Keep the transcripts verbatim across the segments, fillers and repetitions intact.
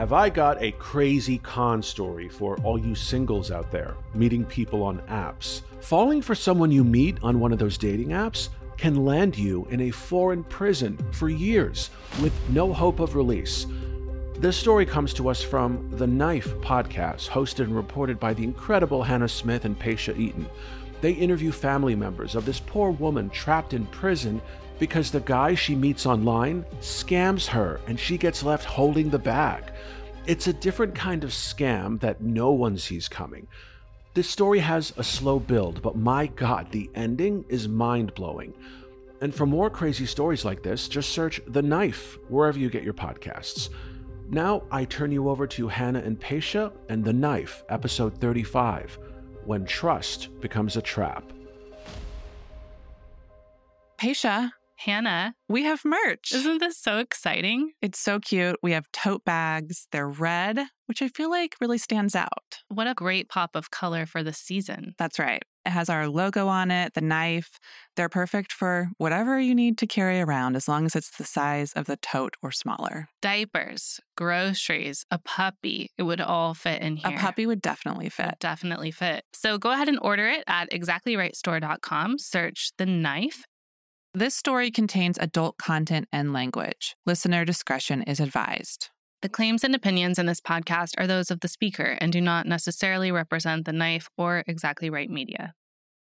Have I got a crazy con story for all you singles out there, meeting people on apps? Falling for someone you meet on one of those dating apps can land you in a foreign prison for years with no hope of release. This story comes to us from The Knife podcast, hosted and reported by the incredible Hannah Smith and Paisha Eaton. They interview family members of this poor woman trapped in prison because the guy she meets online scams her and she gets left holding the bag. It's a different kind of scam that no one sees coming. This story has a slow build, but my God, the ending is mind-blowing. And for more crazy stories like this, just search The Knife wherever you get your podcasts. Now I turn you over to Hannah and Paisha and The Knife, episode thirty-five, When Trust Becomes a Trap. Paisha, Hannah, we have merch. Isn't this so exciting? It's so cute. We have tote bags. They're red, which I feel like really stands out. What a great pop of color for the season. That's right. It has our logo on it, the knife. They're perfect for whatever you need to carry around, as long as it's the size of the tote or smaller. Diapers, groceries, a puppy. It would all fit in here. A puppy would definitely fit. Would definitely fit. So go ahead and order it at exactly right store dot com. Search The Knife. This story contains adult content and language. Listener discretion is advised. The claims and opinions in this podcast are those of the speaker and do not necessarily represent The Knife or Exactly Right Media.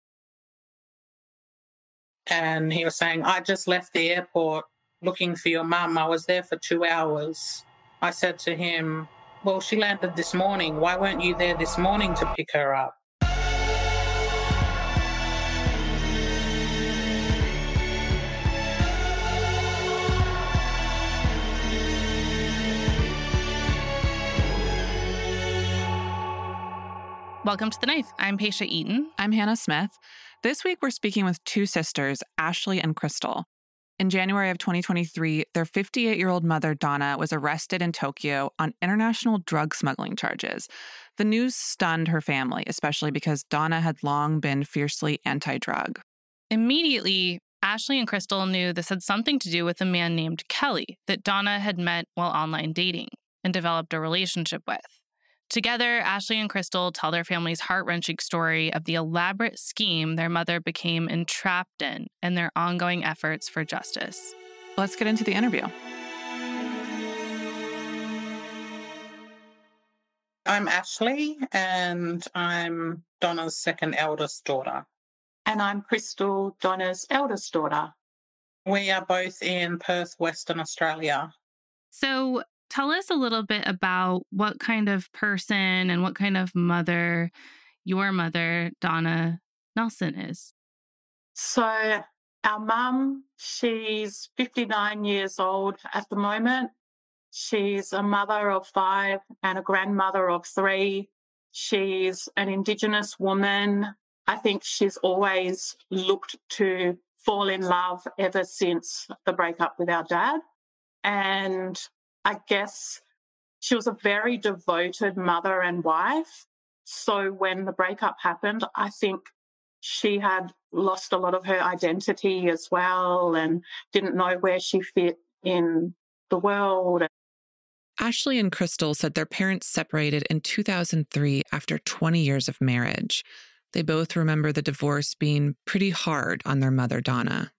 And he was saying, I just left the airport looking for your mum. I was there for two hours. I said to him, well, she landed this morning. Why weren't you there this morning to pick her up? Welcome to The Knife. I'm Paisha Eaton. I'm Hannah Smith. This week, we're speaking with two sisters, Ashley and Crystal. In January of twenty twenty-three, their fifty-eight-year-old mother, Donna, was arrested in Tokyo on international drug smuggling charges. The news stunned her family, especially because Donna had long been fiercely anti-drug. Immediately, Ashley and Crystal knew this had something to do with a man named Kelly that Donna had met while online dating and developed a relationship with. Together, Ashley and Crystal tell their family's heart-wrenching story of the elaborate scheme their mother became entrapped in and their ongoing efforts for justice. Let's get into the interview. I'm Ashley, and I'm Donna's second eldest daughter. And I'm Crystal, Donna's eldest daughter. We are both in Perth, Western Australia. So tell us a little bit about what kind of person and what kind of mother your mother, Donna Nelson, is. So our mum, she's fifty-nine years old at the moment. She's a mother of five and a grandmother of three. She's an Indigenous woman. I think she's always looked to fall in love ever since the breakup with our dad. And I guess she was a very devoted mother and wife. So when the breakup happened, I think she had lost a lot of her identity as well and didn't know where she fit in the world. Ashley and Crystal said their parents separated in two thousand three after twenty years of marriage. They both remember the divorce being pretty hard on their mother, Donna.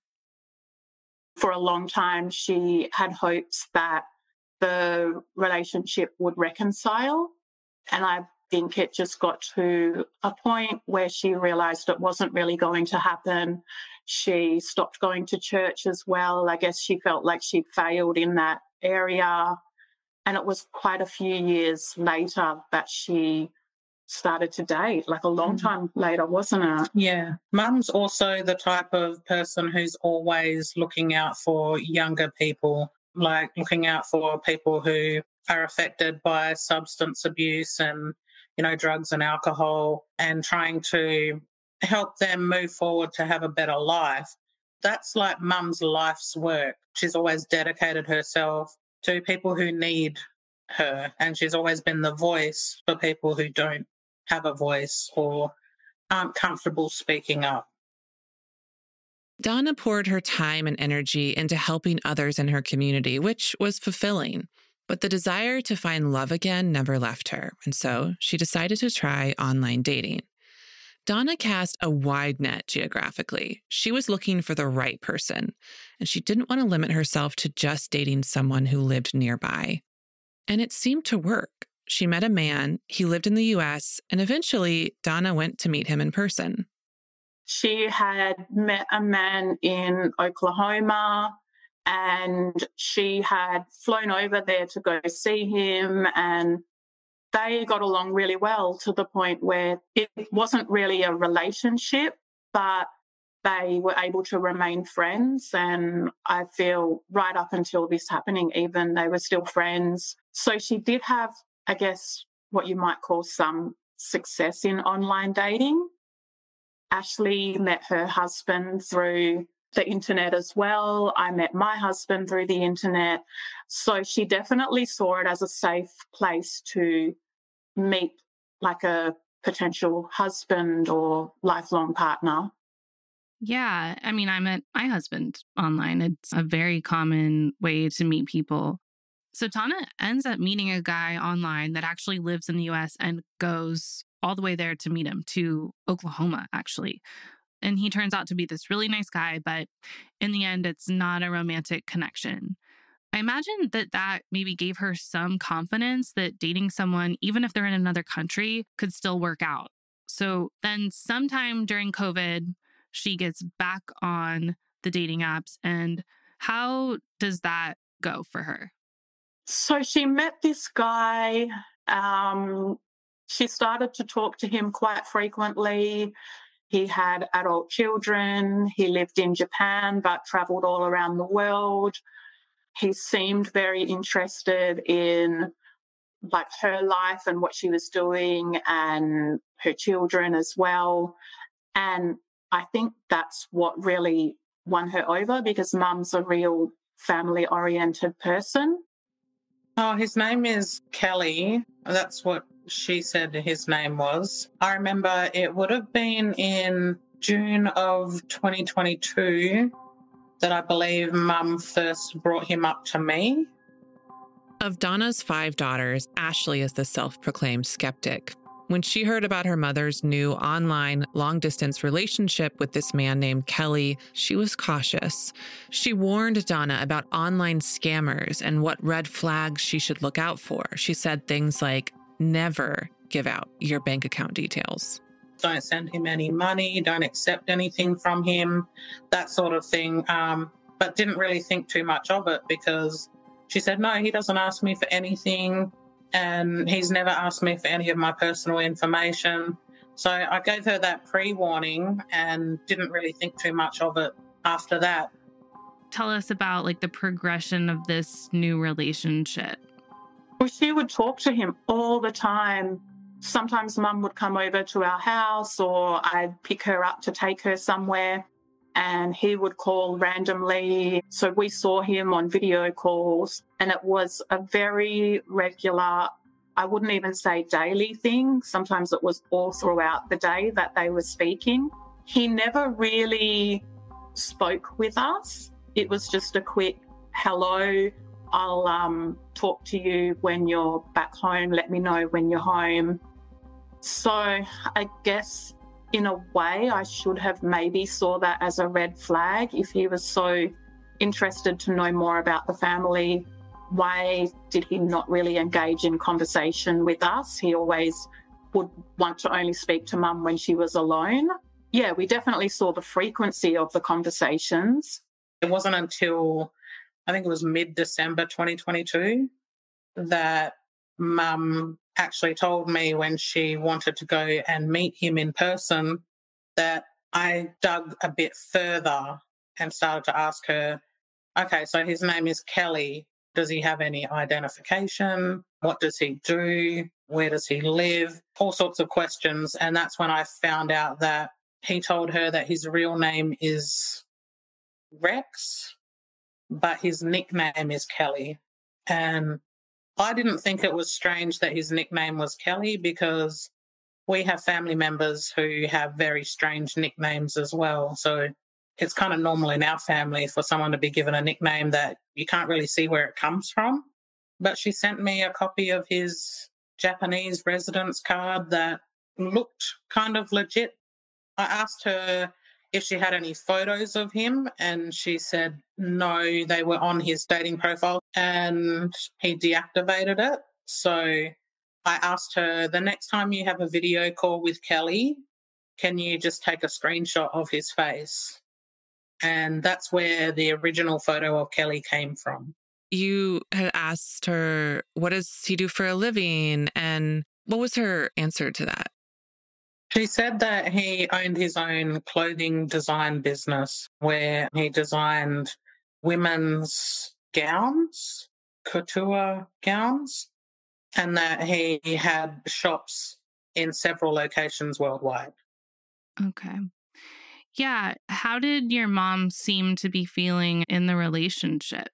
For a long time, she had hopes that the relationship would reconcile. And I think it just got to a point where she realised it wasn't really going to happen. She stopped going to church as well. I guess she felt like she'd failed in that area. And it was quite a few years later that she started to date, like a long time later, wasn't it? Yeah. Mum's also the type of person who's always looking out for younger people, like looking out for people who are affected by substance abuse and, you know, drugs and alcohol, and trying to help them move forward to have a better life. That's like Mum's life's work. She's always dedicated herself to people who need her, and she's always been the voice for people who don't have a voice or aren't comfortable speaking up. Donna poured her time and energy into helping others in her community, which was fulfilling. But the desire to find love again never left her, and so she decided to try online dating. Donna cast a wide net geographically. She was looking for the right person, and she didn't want to limit herself to just dating someone who lived nearby. And it seemed to work. She met a man, he lived in the U S, and eventually Donna went to meet him in person. She had met a man in Oklahoma, and she had flown over there to go see him, and they got along really well to the point where it wasn't really a relationship, but they were able to remain friends. And I feel right up until this happening, even they were still friends. So she did have, I guess, what you might call some success in online dating. Ashley met her husband through the internet as well. I met my husband through the internet. So she definitely saw it as a safe place to meet like a potential husband or lifelong partner. Yeah. I mean, I met my husband online. It's a very common way to meet people. So Donna ends up meeting a guy online that actually lives in the U S and goes all the way there to meet him, to Oklahoma, actually. And he turns out to be this really nice guy, but in the end, it's not a romantic connection. I imagine that that maybe gave her some confidence that dating someone, even if they're in another country, could still work out. So then sometime during COVID, she gets back on the dating apps. And how does that go for her? So she met this guy. Um, she started to talk to him quite frequently. He had adult children. He lived in Japan, but traveled all around the world. He seemed very interested in like her life and what she was doing and her children as well. And I think that's what really won her over, because Mum's a real family-oriented person. Oh, his name is Kelly. That's what she said his name was. I remember it would have been in June of twenty twenty-two that I believe Mum first brought him up to me. Of Donna's five daughters, Ashley is the self-proclaimed skeptic. When she heard about her mother's new online long-distance relationship with this man named Kelly, she was cautious. She warned Donna about online scammers and what red flags she should look out for. She said things like, never give out your bank account details. Don't send him any money, don't accept anything from him, that sort of thing. Um, but didn't really think too much of it, because she said, no, he doesn't ask me for anything. And he's never asked me for any of my personal information. So I gave her that pre-warning and didn't really think too much of it after that. Tell us about like the progression of this new relationship. Well, she would talk to him all the time. Sometimes Mum would come over to our house, or I'd pick her up to take her somewhere, and he would call randomly. So we saw him on video calls, and it was a very regular, I wouldn't even say daily thing. Sometimes it was all throughout the day that they were speaking. He never really spoke with us. It was just a quick, hello, I'll um, talk to you when you're back home. Let me know when you're home. So I guess in a way I should have maybe saw that as a red flag. If he was so interested to know more about the family, why did he not really engage in conversation with us? He always would want to only speak to Mum when she was alone. Yeah, we definitely saw the frequency of the conversations. It wasn't until I think it was mid-December twenty twenty-two that Mum actually told me, when she wanted to go and meet him in person, that I dug a bit further and started to ask her, okay, so his name is Kelly. Does he have any identification? What does he do? Where does he live? All sorts of questions. And that's when I found out that he told her that his real name is Rex, but his nickname is Kelly. And I didn't think it was strange that his nickname was Kelly, because we have family members who have very strange nicknames as well. So it's kind of normal in our family for someone to be given a nickname that you can't really see where it comes from. But she sent me a copy of his Japanese residence card that looked kind of legit. I asked her if she had any photos of him, and she said no, they were on his dating profile and he deactivated it. So I asked her, the next time you have a video call with Kelly, can you just take a screenshot of his face? And that's where the original photo of Kelly came from. You had asked her, what does he do for a living? And what was her answer to that? She said that he owned his own clothing design business where he designed women's gowns, couture gowns, and that he had shops in several locations worldwide. Okay. Yeah. How did your mom seem to be feeling in the relationship?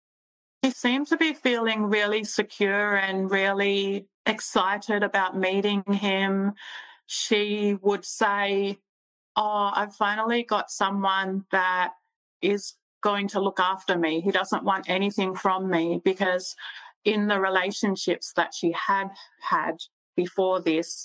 She seemed to be feeling really secure and really excited about meeting him. She would say, oh, I've finally got someone that is going to look after me. He doesn't want anything from me, because in the relationships that she had had before this,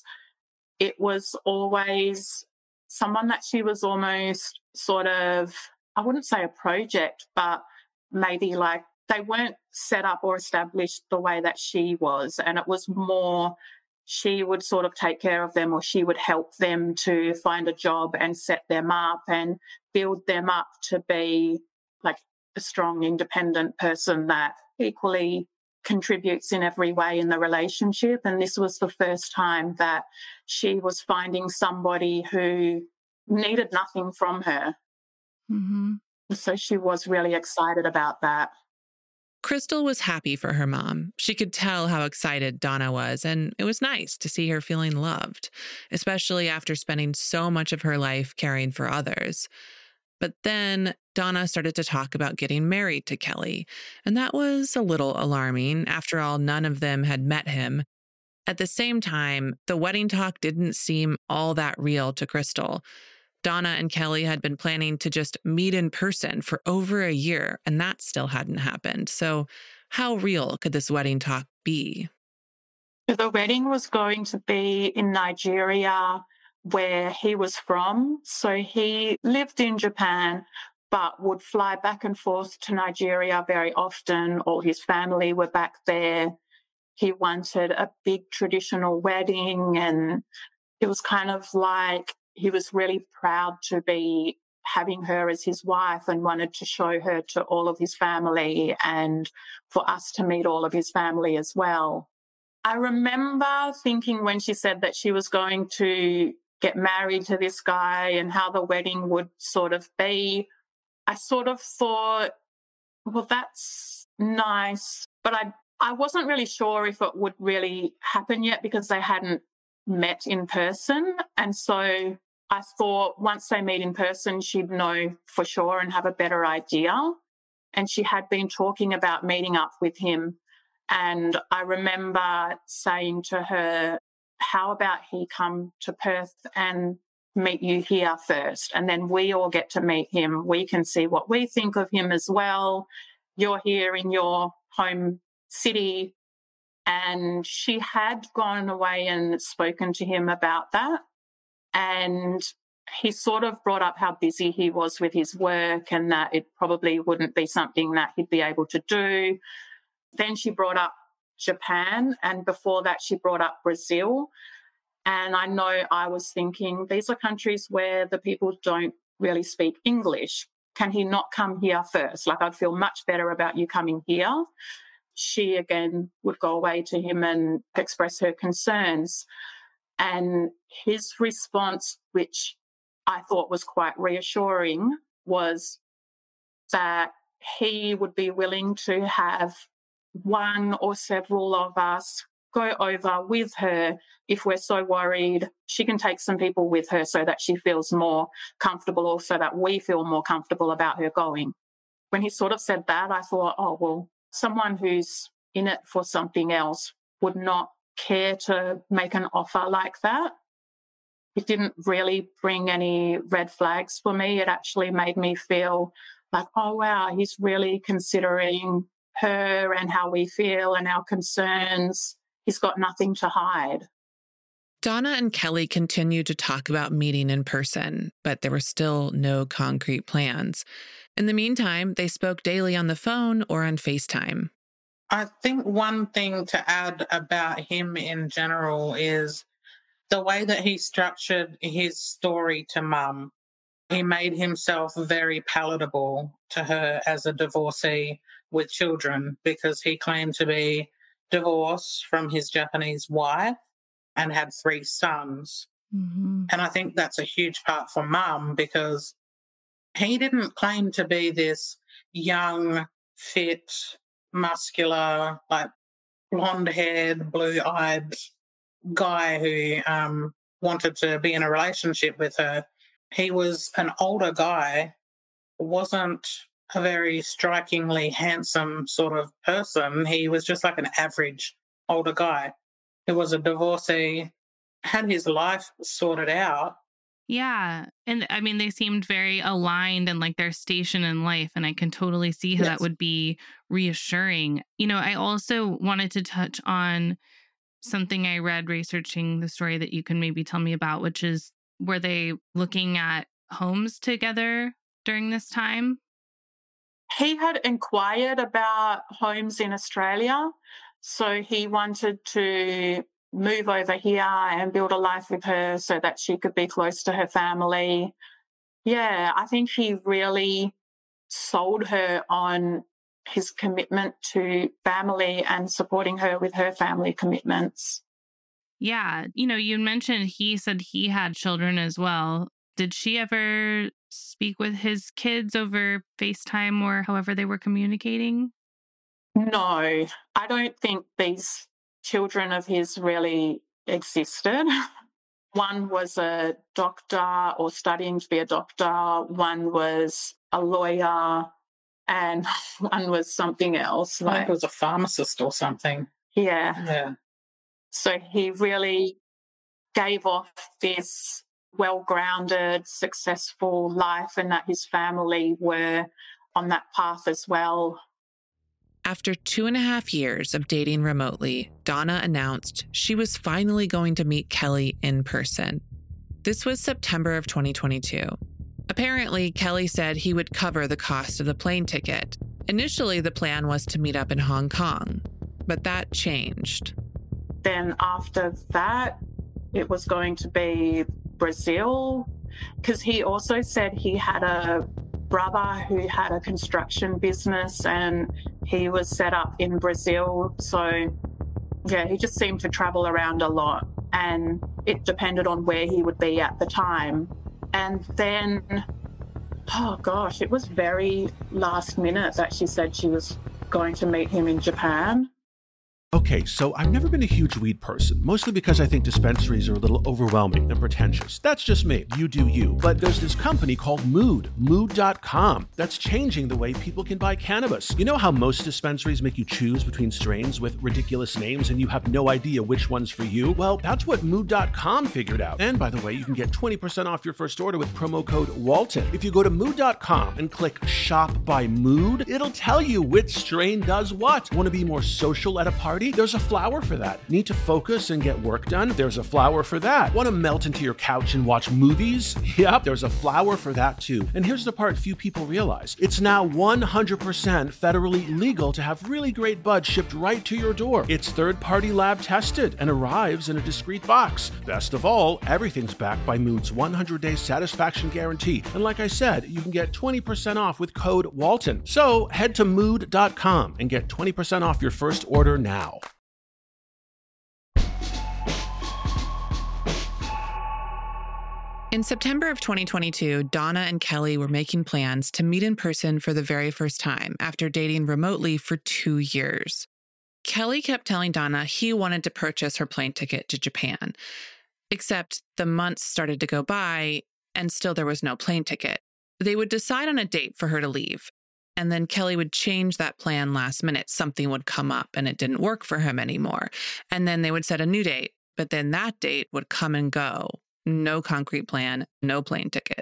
it was always someone that she was almost sort of, I wouldn't say a project, but maybe like they weren't set up or established the way that she was. And it was more she would sort of take care of them, or she would help them to find a job and set them up and build them up to be like a strong, independent person that equally contributes in every way in the relationship. And this was the first time that she was finding somebody who needed nothing from her. Mm-hmm. So she was really excited about that. Crystal was happy for her mom. She could tell how excited Donna was, and it was nice to see her feeling loved, especially after spending so much of her life caring for others. But then Donna started to talk about getting married to Kelly, and that was a little alarming. After all, none of them had met him. At the same time, the wedding talk didn't seem all that real to Crystal. Donna and Kelly had been planning to just meet in person for over a year, and that still hadn't happened. So how real could this wedding talk be? The wedding was going to be in Nigeria, where he was from. So he lived in Japan, but would fly back and forth to Nigeria very often. All his family were back there. He wanted a big traditional wedding, and it was kind of like he was really proud to be having her as his wife and wanted to show her to all of his family and for us to meet all of his family as well. I remember thinking when she said that she was going to get married to this guy and how the wedding would sort of be, I sort of thought, well, that's nice, but I I wasn't really sure if it would really happen yet because they hadn't met in person. And so I thought once they meet in person, she'd know for sure and have a better idea. And she had been talking about meeting up with him. And I remember saying to her, how about he come to Perth and meet you here first? And then we all get to meet him. We can see what we think of him as well. You're here in your home city. And she had gone away and spoken to him about that. And he sort of brought up how busy he was with his work and that it probably wouldn't be something that he'd be able to do. Then she brought up Japan, and before that she brought up Brazil. And I know I was thinking, these are countries where the people don't really speak English. Can he not come here first? Like, I'd feel much better about you coming here. She, again, would go away to him and express her concerns. And his response, which I thought was quite reassuring, was that he would be willing to have one or several of us go over with her if we're so worried. She can take some people with her so that she feels more comfortable, or so that we feel more comfortable about her going. When he sort of said that, I thought, oh, well, someone who's in it for something else would not care to make an offer like that. It didn't really bring any red flags for me. It actually made me feel like, oh, wow, he's really considering her and how we feel and our concerns. He's got nothing to hide. Donna and Kelly continued to talk about meeting in person, but there were still no concrete plans. In the meantime, they spoke daily on the phone or on FaceTime. I think one thing to add about him in general is the way that he structured his story to Mum. He made himself very palatable to her as a divorcee with children because he claimed to be divorced from his Japanese wife and had three sons. Mm-hmm. And I think that's a huge part for Mum because he didn't claim to be this young, fit, muscular, like blonde-haired, blue-eyed guy who um, wanted to be in a relationship with her. He was an older guy, wasn't a very strikingly handsome sort of person. He was just like an average older guy who was a divorcee, had his life sorted out. Yeah. And I mean, they seemed very aligned and like their station in life. And I can totally see how Yes. that would be reassuring. You know, I also wanted to touch on something I read researching the story that you can maybe tell me about, which is, were they looking at homes together during this time? He had inquired about homes in Australia, so he wanted to move over here and build a life with her so that she could be close to her family. Yeah, I think he really sold her on his commitment to family and supporting her with her family commitments. Yeah. You know, you mentioned he said he had children as well. Did she ever speak with his kids over FaceTime or however they were communicating? No, I don't think these children of his really existed. One was a doctor or studying to be a doctor. One was a lawyer and one was something else. I think Like, he was a pharmacist or something. yeah. Yeah. So he really gave off this well-grounded, successful life and that his family were on that path as well. After two and a half years of dating remotely, Donna announced she was finally going to meet Kelly in person. This was September of twenty twenty-two. Apparently, Kelly said he would cover the cost of the plane ticket. Initially, the plan was to meet up in Hong Kong, but that changed. Then after that, it was going to be Brazil, because he also said he had a brother who had a construction business and he was set up in Brazil. So, yeah, he just seemed to travel around a lot and it depended on where he would be at the time. And then, oh gosh, it was very last minute that she said she was going to meet him in Japan. Okay, so I've never been a huge weed person, mostly because I think dispensaries are a little overwhelming and pretentious. That's just me. You do you. But there's this company called Mood, mood dot com, that's changing the way people can buy cannabis. You know how most dispensaries make you choose between strains with ridiculous names and you have no idea which one's for you? Well, that's what mood dot com figured out. And by the way, you can get twenty percent off your first order with promo code Walton. If you go to mood dot com and click Shop by Mood, it'll tell you which strain does what. Want to be more social at a party? There's a flower for that. Need to focus and get work done? There's a flower for that. Want to melt into your couch and watch movies? Yep, there's a flower for that too. And here's the part few people realize. It's now one hundred percent federally legal to have really great bud shipped right to your door. It's third-party lab tested and arrives in a discreet box. Best of all, everything's backed by Mood's one hundred day satisfaction guarantee. And like I said, you can get twenty percent off with code Walton. So head to mood dot com and get twenty percent off your first order now. In September of twenty twenty-two, Donna and Kelly were making plans to meet in person for the very first time after dating remotely for two years. Kelly kept telling Donna he wanted to purchase her plane ticket to Japan, except the months started to go by and still there was no plane ticket. They would decide on a date for her to leave, and then Kelly would change that plan last minute. Something would come up and it didn't work for him anymore. And then they would set a new date, but then that date would come and go. No concrete plan, no plane ticket.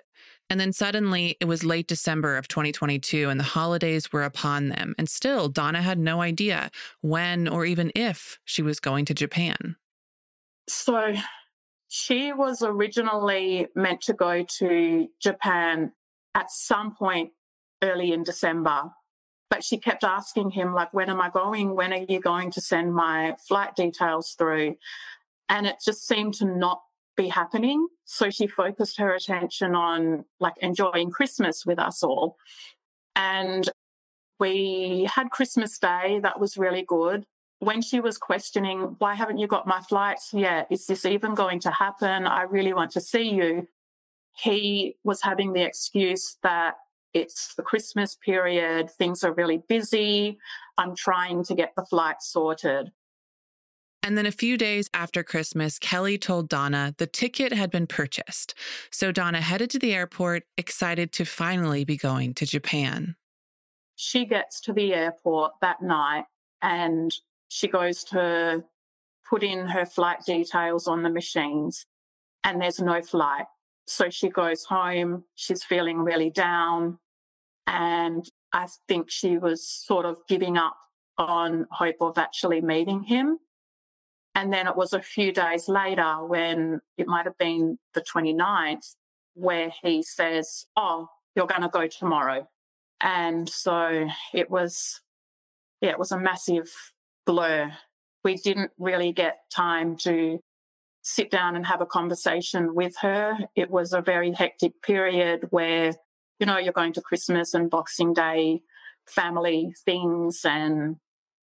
And then suddenly it was late December of twenty twenty-two and the holidays were upon them. And still, Donna had no idea when or even if she was going to Japan. So she was originally meant to go to Japan at some point early in December, but she kept asking him, like, when am I going? When are you going to send my flight details through? And it just seemed to not be happening. So she focused her attention on like enjoying Christmas with us all. And we had Christmas Day. That was really good. When she was questioning, why haven't you got my flights yet? Is this even going to happen? I really want to see you. He was having the excuse that it's the Christmas period. Things are really busy. I'm trying to get the flight sorted. And then a few days after Christmas, Kelly told Donna the ticket had been purchased. So Donna headed to the airport, excited to finally be going to Japan. She gets to the airport that night and she goes to put in her flight details on the machines and there's no flight. So she goes home. She's feeling really down. And I think she was sort of giving up on hope of actually meeting him. And then it was a few days later when it might have been the twenty-ninth where he says, oh, you're going to go tomorrow. And so it was, yeah, it was a massive blur. We didn't really get time to sit down and have a conversation with her. It was a very hectic period where, you know, you're going to Christmas and Boxing Day, family things, and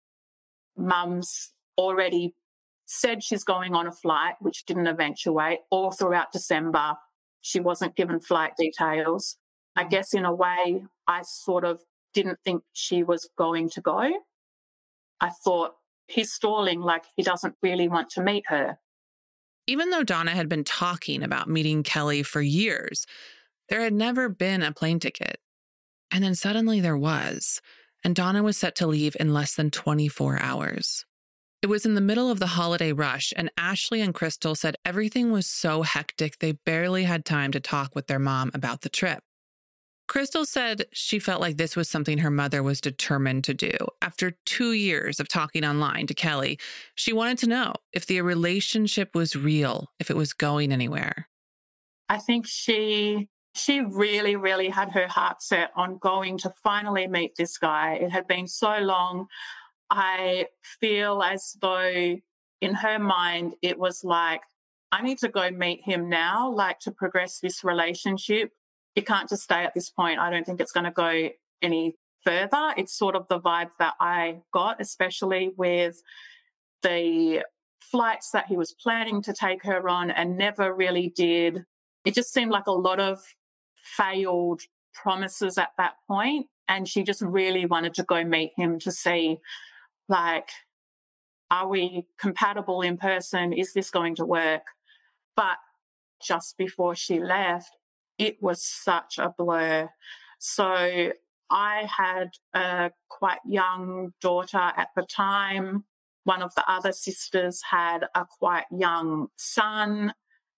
mum's already said she's going on a flight, which didn't eventuate. All throughout December, she wasn't given flight details. I guess in a way, I sort of didn't think she was going to go. I thought he's stalling, like he doesn't really want to meet her. Even though Donna had been talking about meeting Kelly for years, there had never been a plane ticket. And then suddenly there was, and Donna was set to leave in less than twenty-four hours. It was in the middle of the holiday rush, and Ashley and Crystal said everything was so hectic they barely had time to talk with their mom about the trip. Crystal said she felt like this was something her mother was determined to do. After two years of talking online to Kelly, she wanted to know if the relationship was real, if it was going anywhere. I think she she really, really had her heart set on going to finally meet this guy. It had been so long. I feel as though in her mind, it was like, I need to go meet him now, like to progress this relationship. You can't just stay at this point. I don't think it's going to go any further. It's sort of the vibe that I got, especially with the flights that he was planning to take her on and never really did. It just seemed like a lot of failed promises at that point. And she just really wanted to go meet him to see, like, are we compatible in person? Is this going to work? But just before she left, it was such a blur. So I had a quite young daughter at the time. One of the other sisters had a quite young son.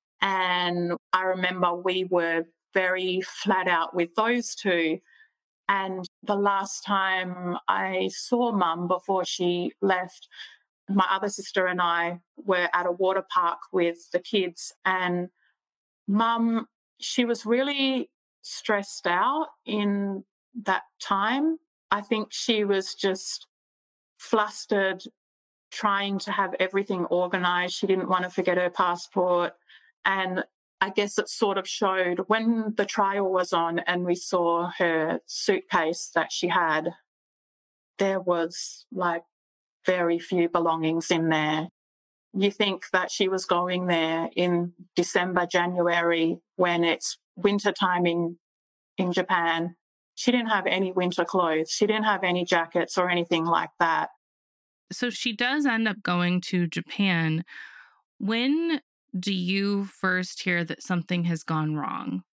And I remember we were very flat out with those two. And the last time I saw Mum before she left, my other sister and I were at a water park with the kids, and Mum, she was really stressed out in that time. I think she was just flustered, trying to have everything organised. She didn't want to forget her passport. And I guess it sort of showed when the trial was on and we saw her suitcase that she had, there was like very few belongings in there. You think that she was going there in December, January, when it's winter time in, in Japan. She didn't have any winter clothes. She didn't have any jackets or anything like that. So she does end up going to Japan. When do you first hear that something has gone wrong?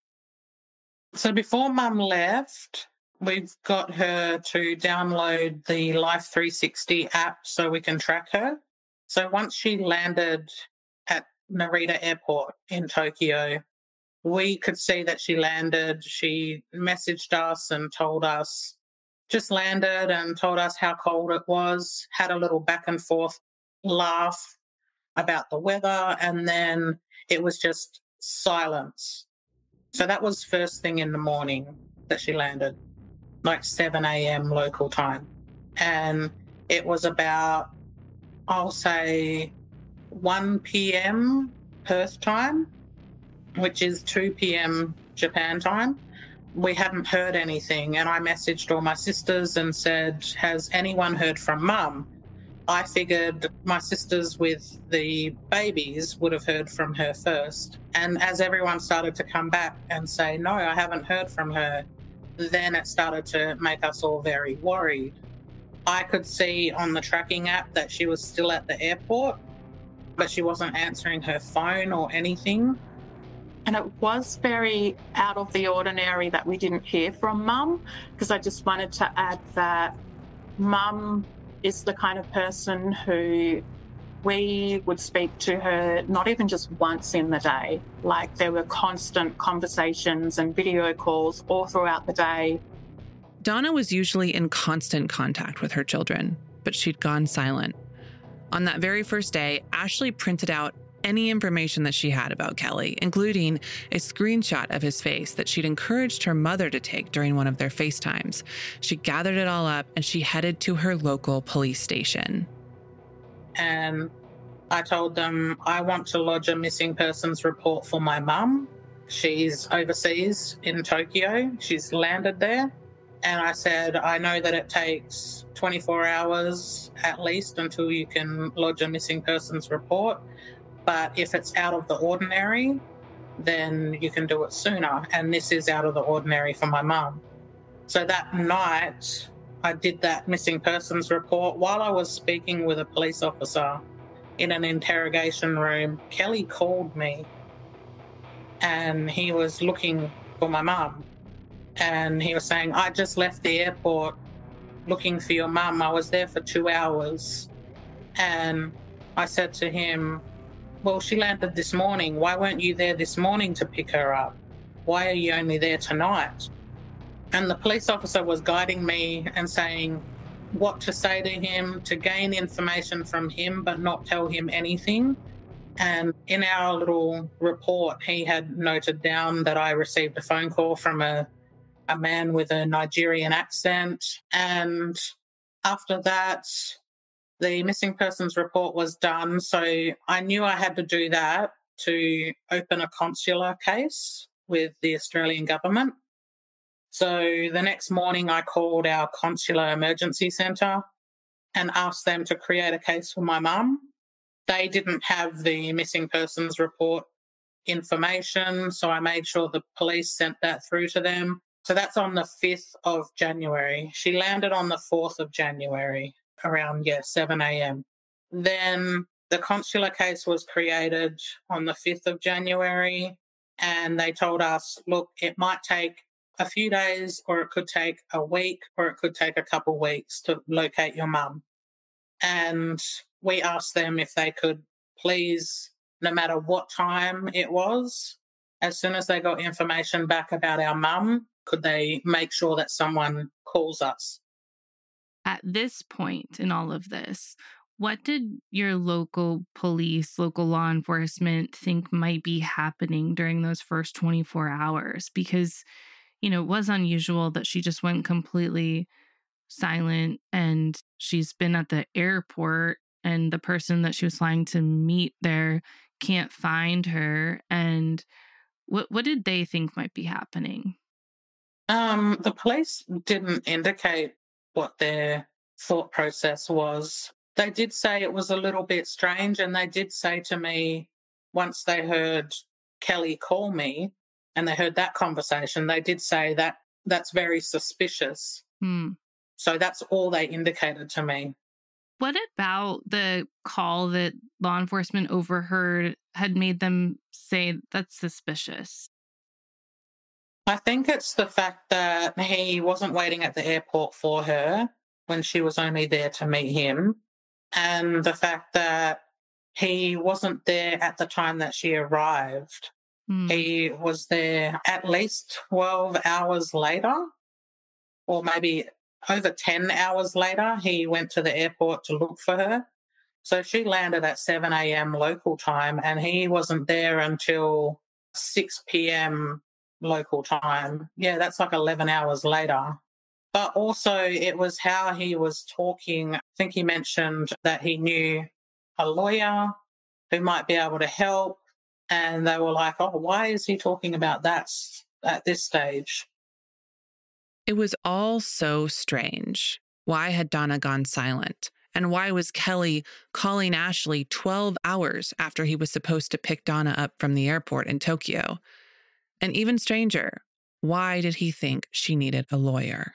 So before Mum left, we've got her to download the Life three sixty app so we can track her. So once she landed at Narita Airport in Tokyo, We could see that she landed. She messaged us and told us just landed and told us how cold it was, had a little back and forth laugh about the weather, and then it was just silence. So that was first thing in the morning that she landed, like seven a.m. local time. And it was about, I'll say, one p.m. Perth time, which is two p.m. Japan time. We hadn't heard anything, and I messaged all my sisters and said, has anyone heard from Mum? I figured my sisters with the babies would have heard from her first. And as everyone started to come back and say, no, I haven't heard from her, then it started to make us all very worried. I could see on the tracking app that she was still at the airport, but she wasn't answering her phone or anything. And it was very out of the ordinary that we didn't hear from Mum, because I just wanted to add that Mum is the kind of person who we would speak to her not even just once in the day. Like, there were constant conversations and video calls all throughout the day. Donna was usually in constant contact with her children, but she'd gone silent. On that very first day, Ashley printed out any information that she had about Kelly, including a screenshot of his face that she'd encouraged her mother to take during one of their FaceTimes. She gathered it all up and she headed to her local police station. And I told them, I want to lodge a missing persons report for my mum. She's overseas in Tokyo. She's landed there. And I said, I know that it takes twenty-four hours at least until you can lodge a missing persons report. But if it's out of the ordinary, then you can do it sooner. And this is out of the ordinary for my mum. So that night, I did that missing persons report. While I was speaking with a police officer in an interrogation room, Kelly called me and he was looking for my mum. And he was saying, I just left the airport looking for your mum. I was there for two hours. And I said to him, well, she landed this morning. Why weren't you there this morning to pick her up? Why are you only there tonight? And the police officer was guiding me and saying what to say to him, to gain information from him, but not tell him anything. And in our little report, he had noted down that I received a phone call from a, a man with a Nigerian accent. And after that, the missing persons report was done. So I knew I had to do that to open a consular case with the Australian government. So the next morning I called our consular emergency centre and asked them to create a case for my mum. They didn't have the missing persons report information, so I made sure the police sent that through to them. So that's on the fifth of January. She landed on the fourth of January around, yeah, seven a.m. Then the consular case was created on the fifth of January, and they told us, look, it might take a few days, or it could take a week, or it could take a couple of weeks to locate your mum. And we asked them if they could please, no matter what time it was, as soon as they got information back about our mum, could they make sure that someone calls us? At this point in all of this, what did your local police, local law enforcement think might be happening during those first twenty-four hours? Because, you know, it was unusual that she just went completely silent, and she's been at the airport and the person that she was flying to meet there can't find her. And what what did they think might be happening? Um, the police didn't indicate what their thought process was. They did say it was a little bit strange, and they did say to me, once they heard Kelly call me and they heard that conversation, they did say that that's very suspicious. Hmm. So that's all they indicated to me. What about the call that law enforcement overheard had made them say that's suspicious? I think it's the fact that he wasn't waiting at the airport for her when she was only there to meet him, and the fact that he wasn't there at the time that she arrived. Mm. He was there at least twelve hours later, or maybe over ten hours later. He went to the airport to look for her. So she landed at seven a.m. local time, and he wasn't there until six p.m. local time. Yeah, that's like eleven hours later. But also it was how he was talking. I think he mentioned that he knew a lawyer who might be able to help. And they were like, oh, why is he talking about that at this stage? It was all so strange. Why had Donna gone silent? And why was Kelly calling Ashley twelve hours after he was supposed to pick Donna up from the airport in Tokyo? And even stranger, why did he think she needed a lawyer?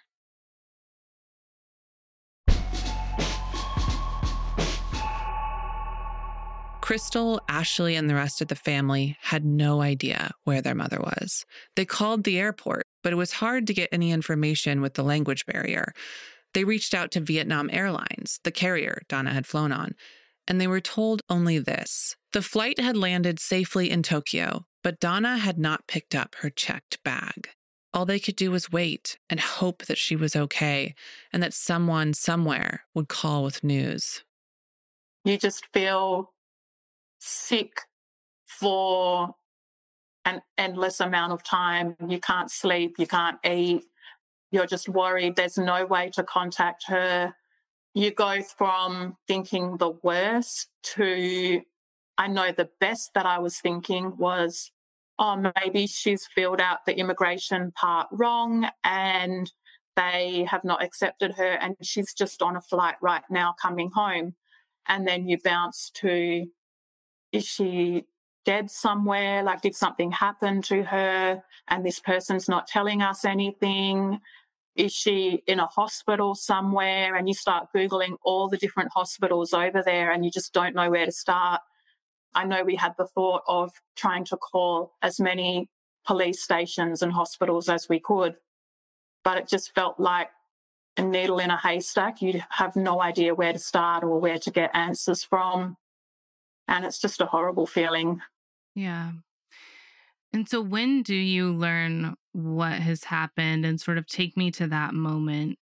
Crystal, Ashley, and the rest of the family had no idea where their mother was. They called the airport, but it was hard to get any information with the language barrier. They reached out to Vietnam Airlines, the carrier Donna had flown on, and they were told only this. The flight had landed safely in Tokyo, but Donna had not picked up her checked bag. All they could do was wait and hope that she was okay and that someone somewhere would call with news. You just feel sick for an endless amount of time. You can't sleep, you can't eat. You're just worried. There's no way to contact her. You go from thinking the worst to, I know the best that I was thinking was, oh, maybe she's filled out the immigration part wrong and they have not accepted her and she's just on a flight right now coming home. And then you bounce to, is she dead somewhere? Like, did something happen to her and this person's not telling us anything? Is she in a hospital somewhere? And you start Googling all the different hospitals over there and you just don't know where to start. I know we had the thought of trying to call as many police stations and hospitals as we could, but it just felt like a needle in a haystack. You have no idea where to start or where to get answers from. And it's just a horrible feeling. Yeah. And so when do you learn what has happened and sort of take me to that moment?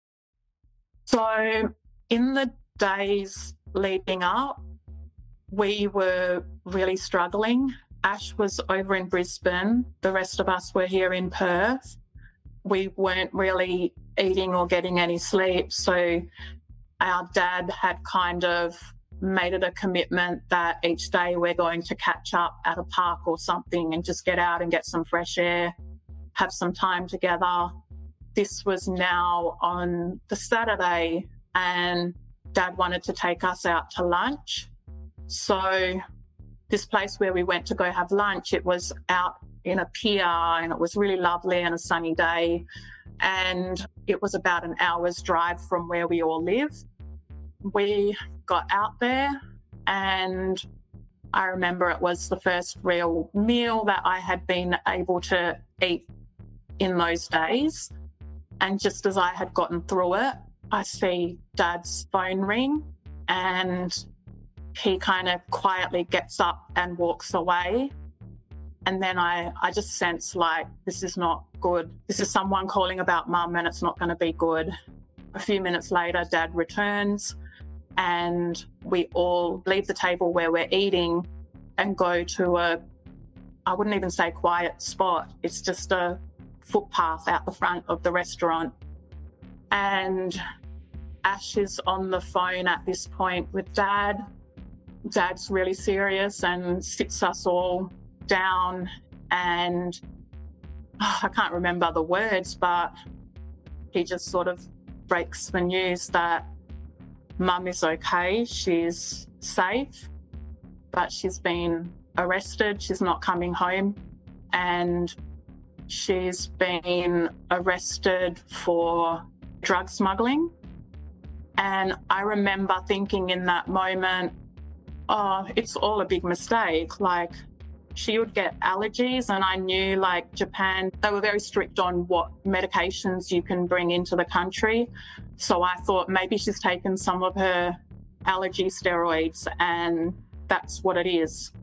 So in the days leading up, we were really struggling. Ash was over in Brisbane. The rest of us were here in Perth. We weren't really eating or getting any sleep. So our dad had kind of made it a commitment that each day we're going to catch up at a park or something and just get out and get some fresh air, have some time together. This was now on the Saturday and Dad wanted to take us out to lunch. So this place where we went to go have lunch, it was out in a pier and it was really lovely and a sunny day. And it was about an hour's drive from where we all live. We got out there and I remember it was the first real meal that I had been able to eat in those days. And just as I had gotten through it, I see Dad's phone ring and he kind of quietly gets up and walks away. And then I, I just sense like, this is not good. This is someone calling about Mum and it's not going to be good. A few minutes later, Dad returns and we all leave the table where we're eating and go to a, I wouldn't even say quiet spot. It's just a footpath out the front of the restaurant. And Ash is on the phone at this point with Dad. Dad's really serious and sits us all down and oh, I can't remember the words, but he just sort of breaks the news that Mum is okay, she's safe, but she's been arrested, she's not coming home, and she's been arrested for drug smuggling. And I remember thinking in that moment, oh, it's all a big mistake. Like, she would get allergies, and I knew, like, Japan, they were very strict on what medications you can bring into the country. So I thought maybe she's taken some of her allergy steroids and that's what it is.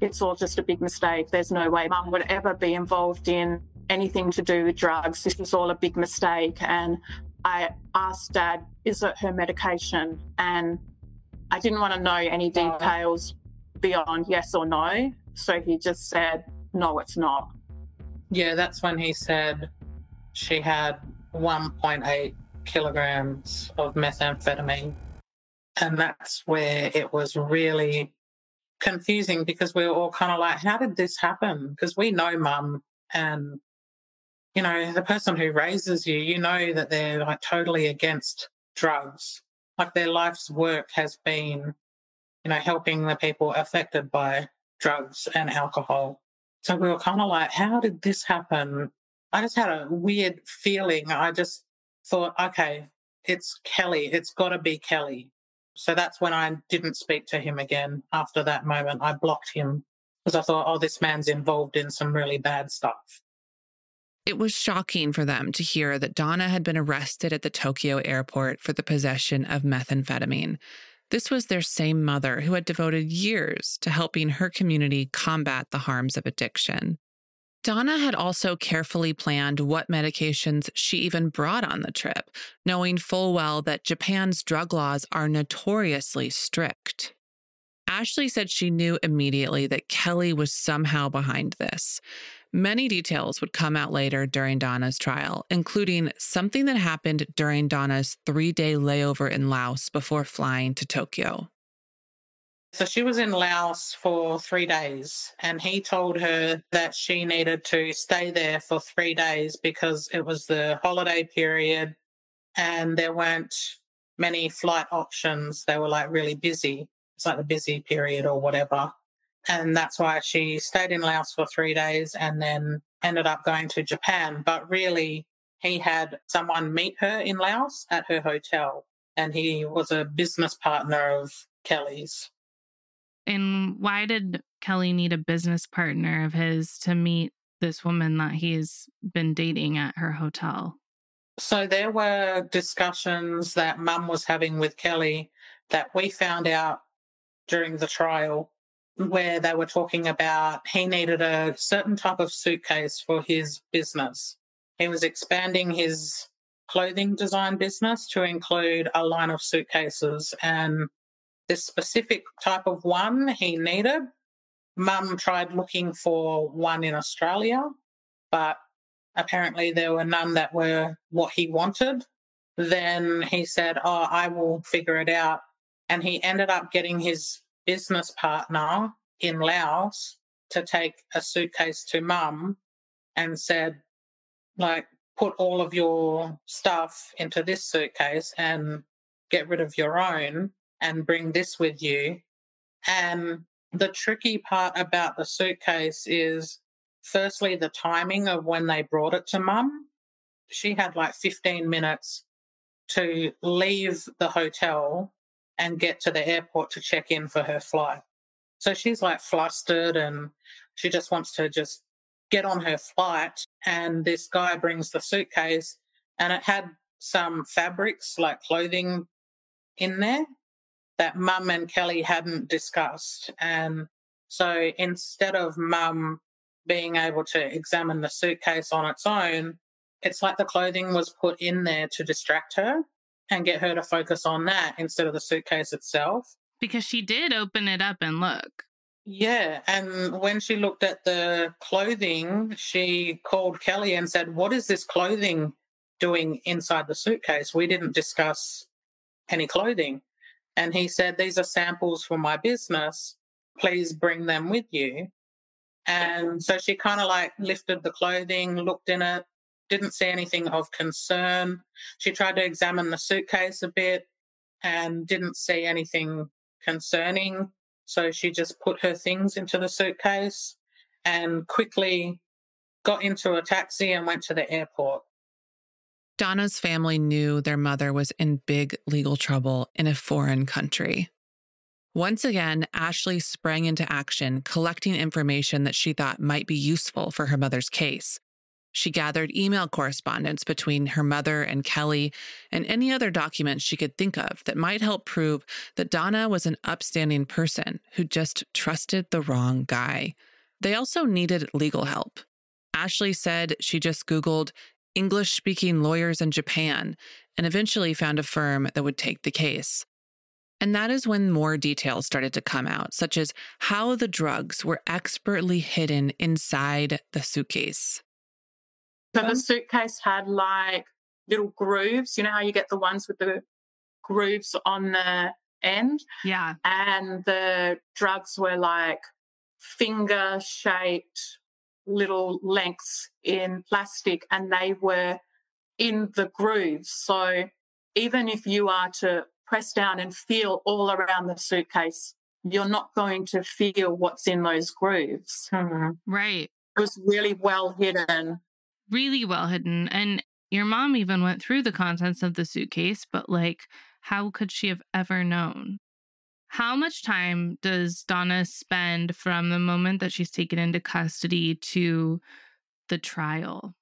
it's all just a big mistake. There's no way Mum would ever be involved in anything to do with drugs. This is all a big mistake. And I asked Dad, is it her medication? And I didn't want to know any details beyond yes or no. So he just said, no, it's not. Yeah, that's when he said she had one point eight kilograms of methamphetamine. And that's where it was really confusing, because we were all kind of like, how did this happen? Because we know Mum, and, you know, the person who raises you, you know that they're like totally against drugs. Like their life's work has been, you know, helping the people affected by drugs and alcohol. So we were kind of like, how did this happen? I just had a weird feeling. I just thought, okay, it's Kelly. It's got to be Kelly. So that's when I didn't speak to him again after that moment. I blocked him because I thought, oh, this man's involved in some really bad stuff. It was shocking for them to hear that Donna had been arrested at the Tokyo airport for the possession of methamphetamine. This was their same mother who had devoted years to helping her community combat the harms of addiction. Donna had also carefully planned what medications she even brought on the trip, knowing full well that Japan's drug laws are notoriously strict. Ashley said she knew immediately that Kelly was somehow behind this. Many details would come out later during Donna's trial, including something that happened during Donna's three-day layover in Laos before flying to Tokyo. So she was in Laos for three days, and he told her that she needed to stay there for three days because it was the holiday period and there weren't many flight options. They were like really busy. It's like the busy period or whatever. And that's why she stayed in Laos for three days and then ended up going to Japan. But really, he had someone meet her in Laos at her hotel, and he was a business partner of Kelly's. And why did Kelly need a business partner of his to meet this woman that he's been dating at her hotel? So there were discussions that Mum was having with Kelly that we found out during the trial, where they were talking about he needed a certain type of suitcase for his business. He was expanding his clothing design business to include a line of suitcases, and this specific type of one he needed. Mum tried looking for one in Australia, but apparently there were none that were what he wanted. Then he said, oh, I will figure it out. And he ended up getting his business partner in Laos to take a suitcase to Mum and said, like, put all of your stuff into this suitcase and get rid of your own and bring this with you. And the tricky part about the suitcase is, firstly, the timing of when they brought it to Mum. She had like fifteen minutes to leave the hotel and get to the airport to check in for her flight. So she's like flustered and she just wants to just get on her flight. And this guy brings the suitcase and it had some fabrics, like clothing, in there that Mum and Kelly hadn't discussed. And so instead of Mum being able to examine the suitcase on its own, it's like the clothing was put in there to distract her and get her to focus on that instead of the suitcase itself. Because she did open it up and look. Yeah, and when she looked at the clothing, she called Kelly and said, what is this clothing doing inside the suitcase? We didn't discuss any clothing. And he said, these are samples for my business. Please bring them with you. And so she kind of like lifted the clothing, looked in it, didn't see anything of concern. She tried to examine the suitcase a bit and didn't see anything concerning. So she just put her things into the suitcase and quickly got into a taxi and went to the airport. Donna's family knew their mother was in big legal trouble in a foreign country. Once again, Ashley sprang into action, collecting information that she thought might be useful for her mother's case. She gathered email correspondence between her mother and Kelly and any other documents she could think of that might help prove that Donna was an upstanding person who just trusted the wrong guy. They also needed legal help. Ashley said she just Googled English-speaking lawyers in Japan and eventually found a firm that would take the case. And that is when more details started to come out, such as how the drugs were expertly hidden inside the suitcase. So the suitcase had like little grooves. You know how you get the ones with the grooves on the end? Yeah. And the drugs were like finger-shaped little lengths in plastic, and they were in the grooves. So even if you are to press down and feel all around the suitcase, you're not going to feel what's in those grooves. Mm-hmm. Right. It was really well hidden. Really well hidden. And your mom even went through the contents of the suitcase, but like, how could she have ever known? How much time does Donna spend from the moment that she's taken into custody to the trial?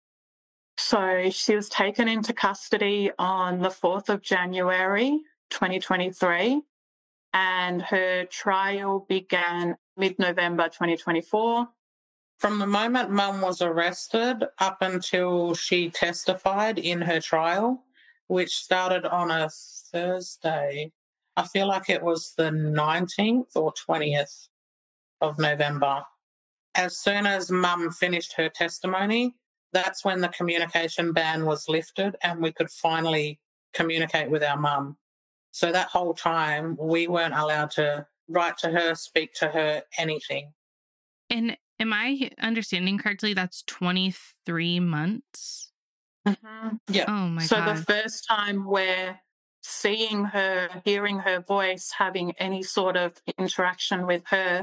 So she was taken into custody on the fourth of January, twenty twenty-three, and her trial began mid-November twenty twenty-four. From the moment Mum was arrested up until she testified in her trial, which started on a Thursday, I feel like it was the nineteenth or twentieth of November. As soon as Mum finished her testimony, that's when the communication ban was lifted and we could finally communicate with our mum. So that whole time, we weren't allowed to write to her, speak to her, anything. And am I understanding correctly? That's twenty-three months? Mm-hmm. Yeah. Oh, my so God. So the first time we're seeing her, hearing her voice, having any sort of interaction with her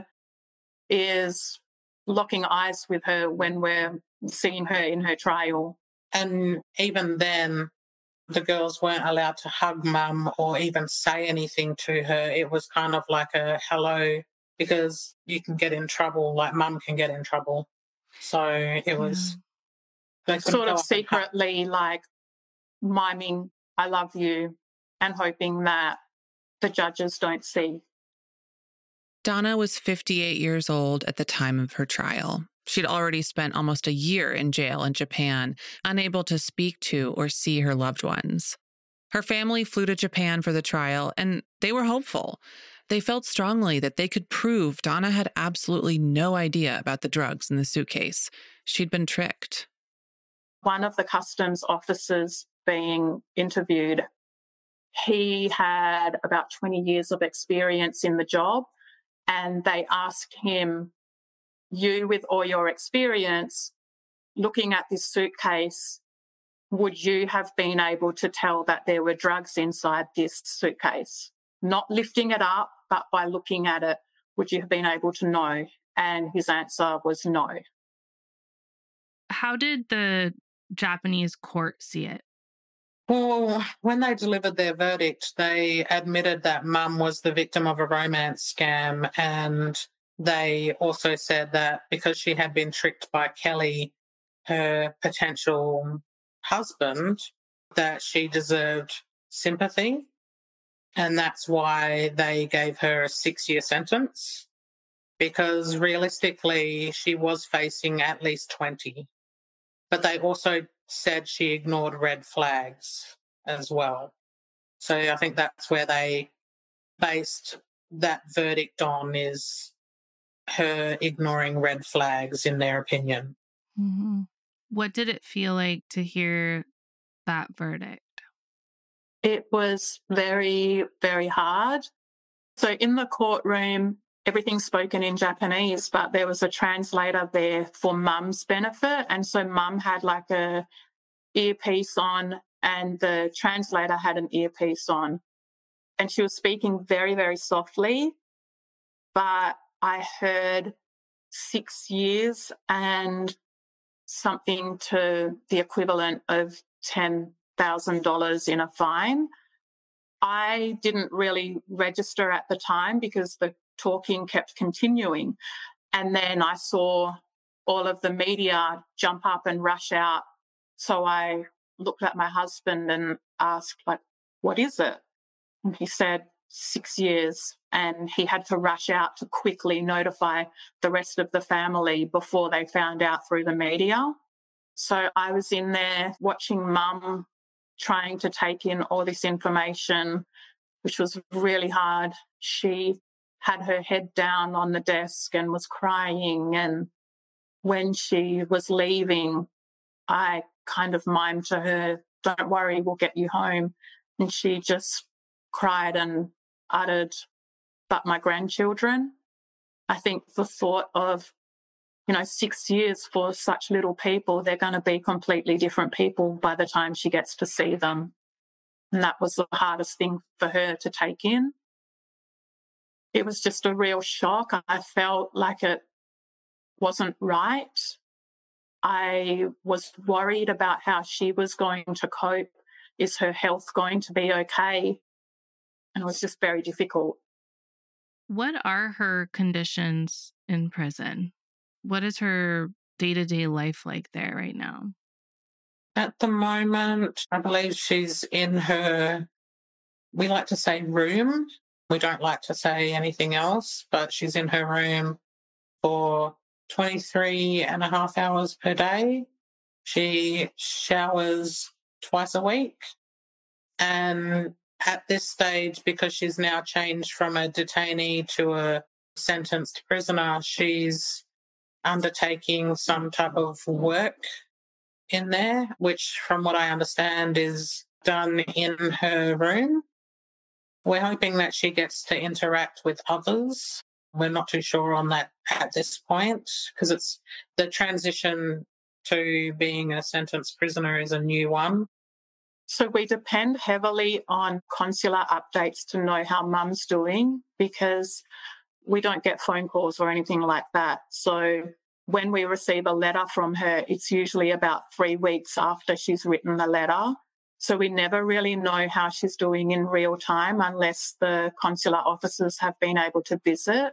is locking eyes with her when we're seeing her in her trial. And even then, the girls weren't allowed to hug Mum or even say anything to her. It was kind of like a hello, because you can get in trouble, like Mum can get in trouble. So it was... Yeah. Sort of secretly, like, miming, I love you, and hoping that the judges don't see. Donna was fifty-eight years old at the time of her trial. She'd already spent almost a year in jail in Japan, unable to speak to or see her loved ones. Her family flew to Japan for the trial, and they were hopeful. They felt strongly that they could prove Donna had absolutely no idea about the drugs in the suitcase. She'd been tricked. One of the customs officers being interviewed, he had about twenty years of experience in the job, and they asked him, you with all your experience, looking at this suitcase, would you have been able to tell that there were drugs inside this suitcase? Not lifting it up, but by looking at it, would you have been able to know? And his answer was no. How did the Japanese court see it? Well, when they delivered their verdict, they admitted that Mum was the victim of a romance scam, and they also said that because she had been tricked by Kelly, her potential husband, that she deserved sympathy. And that's why they gave her a six-year sentence, because realistically she was facing at least twenty. But they also said she ignored red flags as well. So I think that's where they based that verdict on, is her ignoring red flags, in their opinion. Mm-hmm. What did it feel like to hear that verdict? It was very, very hard. So in the courtroom, everything's spoken in Japanese, but there was a translator there for Mum's benefit. And so Mum had like a earpiece on and the translator had an earpiece on. And she was speaking very, very softly, but I heard six years and something to the equivalent of ten thousand dollars in a fine. I didn't really register at the time because the talking kept continuing. And then I saw all of the media jump up and rush out. So I looked at my husband and asked, like, what is it? And he said, six years. And he had to rush out to quickly notify the rest of the family before they found out through the media. So I was in there watching Mum trying to take in all this information, which was really hard. She had her head down on the desk and was crying. And when she was leaving, I kind of mimed to her, don't worry, we'll get you home. And she just cried and uttered, but my grandchildren. I think the thought of, you know, six years for such little people, they're going to be completely different people by the time she gets to see them. And that was the hardest thing for her to take in. It was just a real shock. I felt like it wasn't right. I was worried about how she was going to cope. Is her health going to be okay? And it was just very difficult. What are her conditions in prison? What is her day-to-day life like there right now? At the moment, I believe she's in her, we like to say room. We don't like to say anything else, but she's in her room for twenty-three and a half hours per day. She showers twice a week. And at this stage, because she's now changed from a detainee to a sentenced prisoner, she's undertaking some type of work in there, which from what I understand is done in her room. We're hoping that she gets to interact with others. We're not too sure on that at this point because it's the transition to being a sentenced prisoner is a new one. So we depend heavily on consular updates to know how Mum's doing because we don't get phone calls or anything like that. So when we receive a letter from her, it's usually about three weeks after she's written the letter. So we never really know how she's doing in real time unless the consular officers have been able to visit.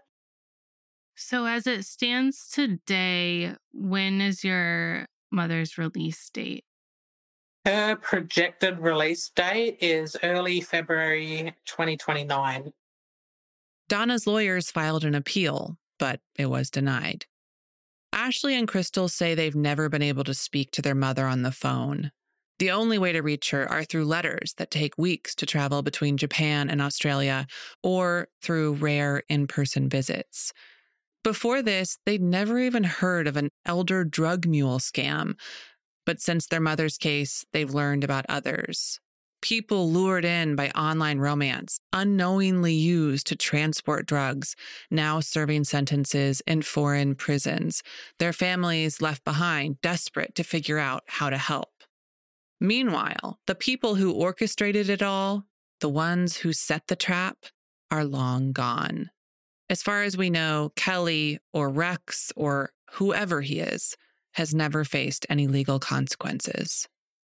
So as it stands today, when is your mother's release date? Her projected release date is early February twenty twenty-nine. Donna's lawyers filed an appeal, but it was denied. Ashley and Crystal say they've never been able to speak to their mother on the phone. The only way to reach her are through letters that take weeks to travel between Japan and Australia, or through rare in-person visits. Before this, they'd never even heard of an elder drug mule scam. But since their mother's case, they've learned about others. People lured in by online romance, unknowingly used to transport drugs, now serving sentences in foreign prisons. Their families left behind, desperate to figure out how to help. Meanwhile, the people who orchestrated it all, the ones who set the trap, are long gone. As far as we know, Kelly or Rex or whoever he is has never faced any legal consequences.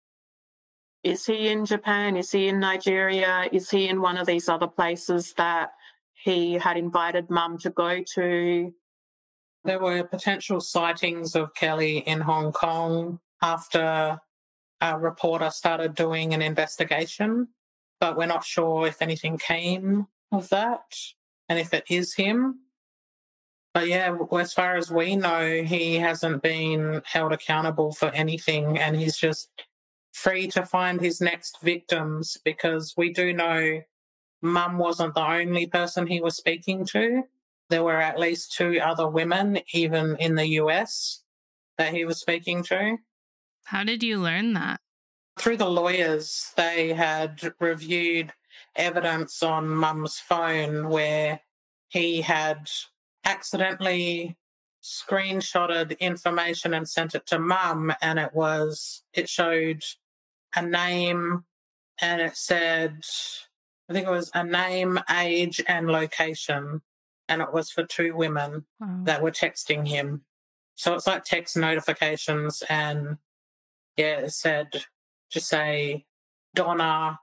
Is he in Japan? Is he in Nigeria? Is he in one of these other places that he had invited Mum to go to? There were potential sightings of Kelly in Hong Kong after a reporter started doing an investigation, but we're not sure if anything came of that and if it is him. But yeah, as far as we know, he hasn't been held accountable for anything and he's just free to find his next victims because we do know Mum wasn't the only person he was speaking to. There were at least two other women, even in the U S, that he was speaking to. How did you learn that? Through the lawyers, they had reviewed evidence on Mum's phone where he had accidentally screenshotted information and sent it to Mum, and it was, it showed a name and it said, I think it was a name, age and location, and it was for two women wow. that were texting him. So it's like text notifications and yeah, it said, just say Donna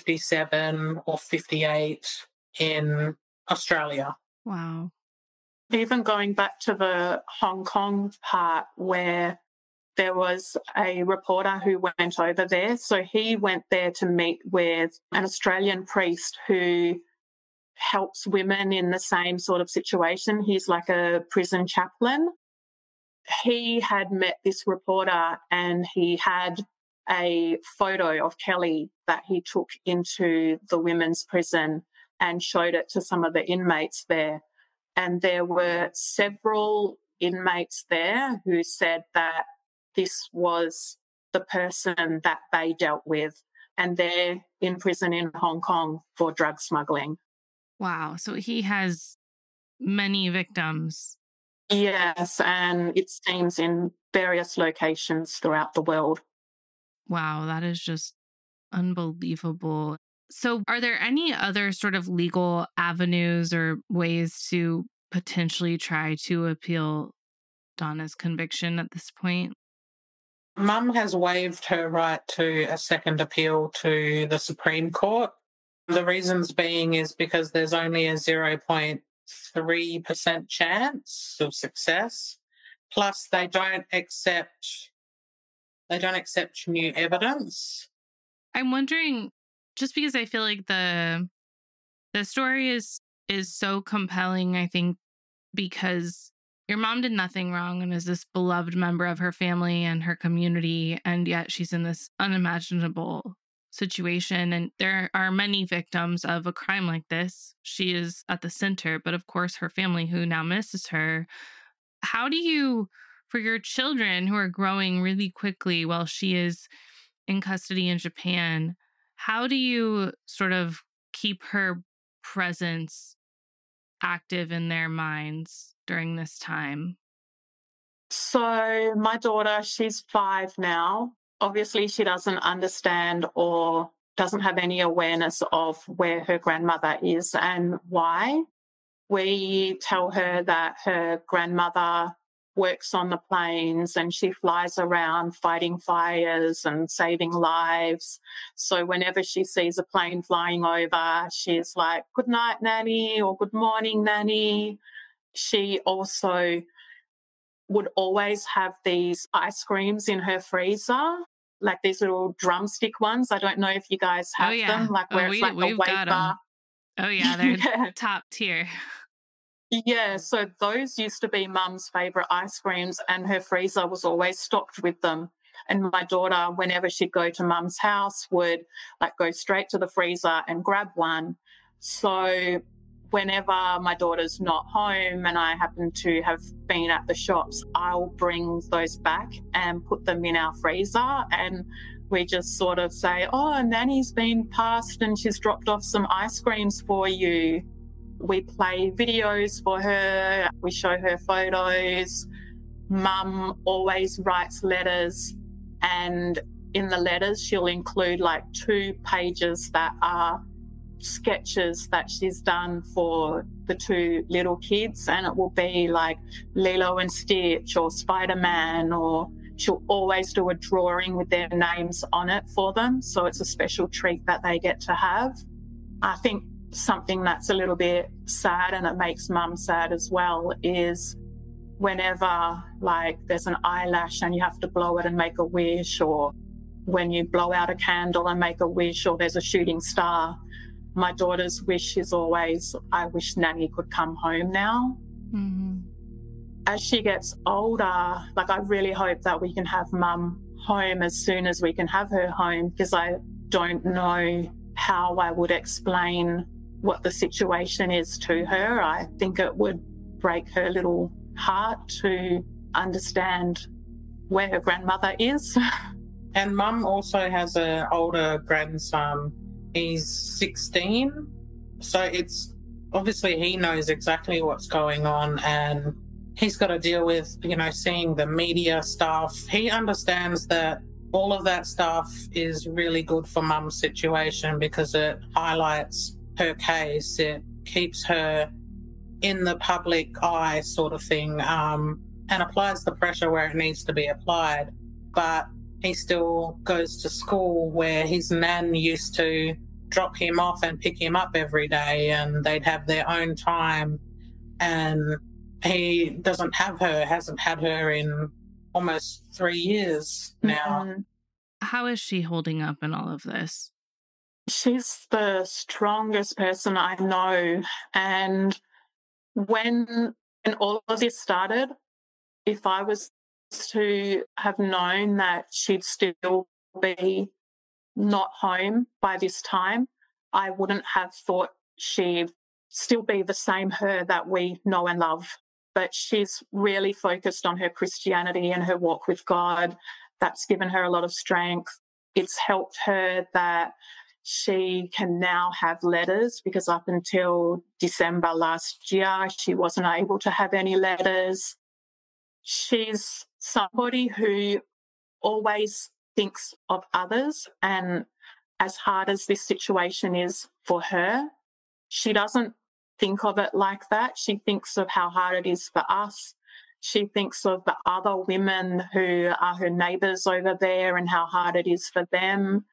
fifty-seven or fifty-eight in Australia. Wow. Even going back to the Hong Kong part where there was a reporter who went over there. So he went there to meet with an Australian priest who helps women in the same sort of situation. He's like a prison chaplain. He had met this reporter and he had a photo of Kelly that he took into the women's prison and showed it to some of the inmates there. And there were several inmates there who said that this was the person that they dealt with, and they're in prison in Hong Kong for drug smuggling. Wow. So he has many victims. Yes, and it seems in various locations throughout the world. Wow, that is just unbelievable. So are there any other sort of legal avenues or ways to potentially try to appeal Donna's conviction at this point? Mum has waived her right to a second appeal to the Supreme Court. The reasons being is because there's only a zero point three percent chance of success. Plus, they don't accept they don't accept new evidence. I'm wondering, just because I feel like the the story is is so compelling, I think, because your mom did nothing wrong and is this beloved member of her family and her community, and yet she's in this unimaginable situation. And there are many victims of a crime like this. She is at the center, but of course her family who now misses her. How do you, for your children who are growing really quickly while she is in custody in Japan, how do you sort of keep her presence active in their minds during this time? So my daughter, she's five now. Obviously, she doesn't understand or doesn't have any awareness of where her grandmother is and why. We tell her that her grandmother works on the planes and she flies around fighting fires and saving lives. So whenever she sees a plane flying over, she's like, "Good night, Nanny," or "Good morning, Nanny." She also would always have these ice creams in her freezer, like these little drumstick ones. I don't know if you guys have oh, yeah. them, like where oh, it's we, like a wafer. Oh, yeah, they're yeah. top tier. Yeah, so those used to be Mum's favourite ice creams, and her freezer was always stocked with them. And my daughter, whenever she'd go to Mum's house, would like go straight to the freezer and grab one. So whenever my daughter's not home and I happen to have been at the shops, I'll bring those back and put them in our freezer, and we just sort of say, "Oh, Nanny's been past and she's dropped off some ice creams for you." We play videos for her, we show her photos. Mum always writes letters, and in the letters she'll include like two pages that are sketches that she's done for the two little kids, and it will be like Lilo and Stitch or Spider-Man, or she'll always do a drawing with their names on it for them, so it's a special treat that they get to have. I think something that's a little bit sad, and it makes Mum sad as well, is whenever like there's an eyelash and you have to blow it and make a wish, or when you blow out a candle and make a wish, or there's a shooting star, my daughter's wish is always, "I wish Nanny could come home now." Mm-hmm. As she gets older, like I really hope that we can have Mum home as soon as we can have her home, because I don't know how I would explain what the situation is to her. I think it would break her little heart to understand where her grandmother is. And Mum also has an older grandson. He's sixteen. So it's obviously he knows exactly what's going on, and he's got to deal with, you know, seeing the media stuff. He understands that all of that stuff is really good for Mum's situation because it highlights her case. It keeps her in the public eye sort of thing, um, and applies the pressure where it needs to be applied. But he still goes to school where his nan used to drop him off and pick him up every day, and they'd have their own time. And he doesn't have her, hasn't had her in almost three years now. Mm. How is she holding up in all of this? She's the strongest person I know. And when, when all of this started, if I was to have known that she'd still be not home by this time, I wouldn't have thought she'd still be the same her that we know and love. But she's really focused on her Christianity and her walk with God. That's given her a lot of strength. It's helped her that she can now have letters, because up until December last year, she wasn't able to have any letters. She's somebody who always thinks of others, and as hard as this situation is for her, she doesn't think of it like that. She thinks of how hard it is for us. She thinks of the other women who are her neighbours over there and how hard it is for them.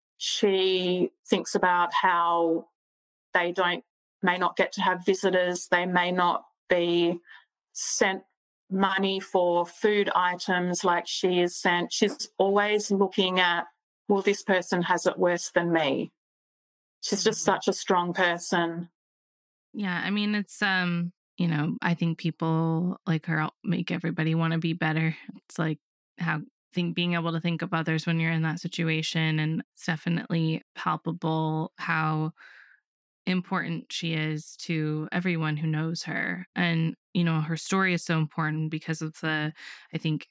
She thinks about how they don't may not get to have visitors. They may not be sent money for food items like she is sent. She's always looking at, well, this person has it worse than me. She's just such a strong person. Yeah, I mean, it's, um, you know, I think people like her make everybody want to be better. It's like how think being able to think of others when you're in that situation, and it's definitely palpable how important she is to everyone who knows her. And, you know, her story is so important because of the, I think,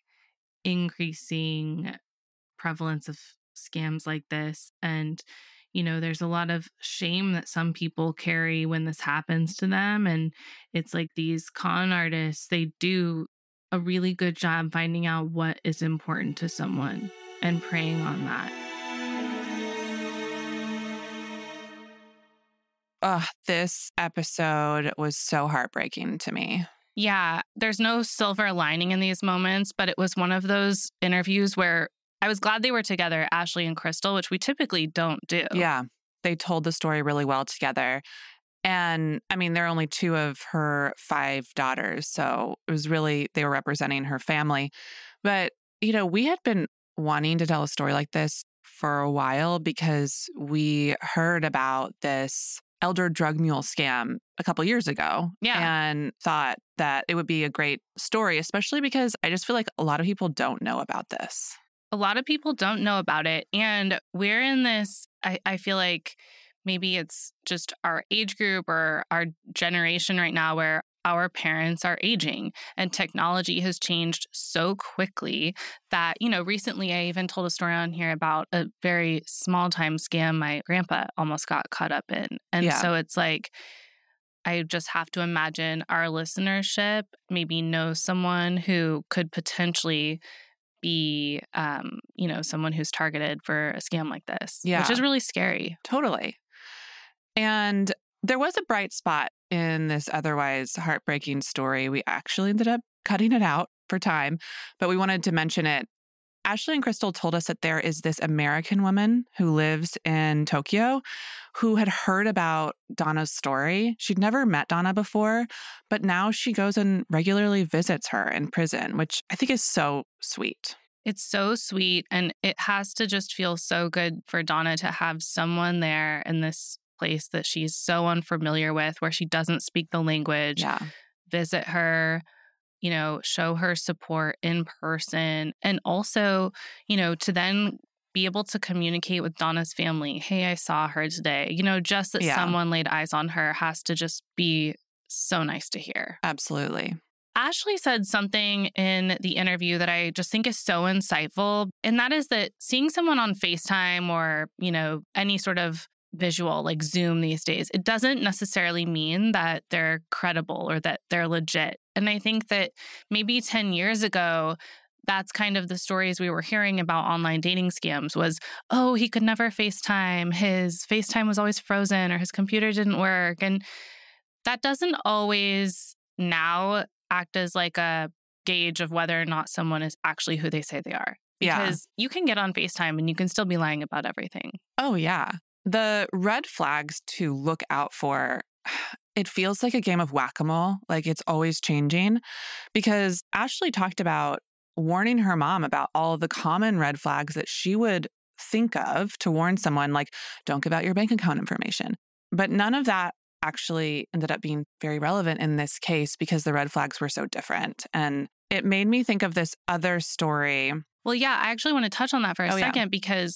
increasing prevalence of scams like this. And, you know, there's a lot of shame that some people carry when this happens to them. And it's like these con artists, they do a really good job finding out what is important to someone and preying on that. Ugh, this episode was so heartbreaking to me. Yeah, there's no silver lining in these moments, but it was one of those interviews where I was glad they were together, Ashley and Crystal, which we typically don't do. Yeah, they told the story really well together. And I mean, they're only two of her five daughters. So it was really, they were representing her family. But, you know, we had been wanting to tell a story like this for a while because we heard about this elder drug mule scam a couple years ago. Yeah. And thought that it would be a great story, especially because I just feel like a lot of people don't know about this. A lot of people don't know about it. And we're in this, I, I feel like maybe it's just our age group or our generation right now where our parents are aging and technology has changed so quickly that, you know, recently I even told a story on here about a very small time scam my grandpa almost got caught up in. And Yeah. so it's like, I just have to imagine our listenership maybe knows someone who could potentially be, um, you know, someone who's targeted for a scam like this, Yeah. which is really scary. Totally. And there was a bright spot in this otherwise heartbreaking story. We actually ended up cutting it out for time, but we wanted to mention it. Ashley and Crystal told us that there is this American woman who lives in Tokyo who had heard about Donna's story. She'd never met Donna before, but now she goes and regularly visits her in prison, which I think is so sweet. It's so sweet. And it has to just feel so good for Donna to have someone there in this place that she's so unfamiliar with, where she doesn't speak the language, Yeah. visit her, you know, show her support in person. And also, you know, to then be able to communicate with Donna's family. Hey, I saw her today. You know, just that Yeah. someone laid eyes on her has to just be so nice to hear. Absolutely. Ashley said something in the interview that I just think is so insightful. And that is that seeing someone on FaceTime or, you know, any sort of visual like Zoom these days, it doesn't necessarily mean that they're credible or that they're legit. And I think that maybe ten years ago, that's kind of the stories we were hearing about online dating scams was, oh, he could never FaceTime. His FaceTime was always frozen or his computer didn't work. And that doesn't always now act as like a gauge of whether or not someone is actually who they say they are. Yeah. Because you can get on FaceTime and you can still be lying about everything. Oh, yeah. The red flags to look out for, it feels like a game of whack-a-mole, like it's always changing, because Ashley talked about warning her mom about all of the common red flags that she would think of to warn someone, like, don't give out your bank account information. But none of that actually ended up being very relevant in this case because the red flags were so different. And it made me think of this other story. Well, yeah, I actually want to touch on that for a Oh, yeah. second, because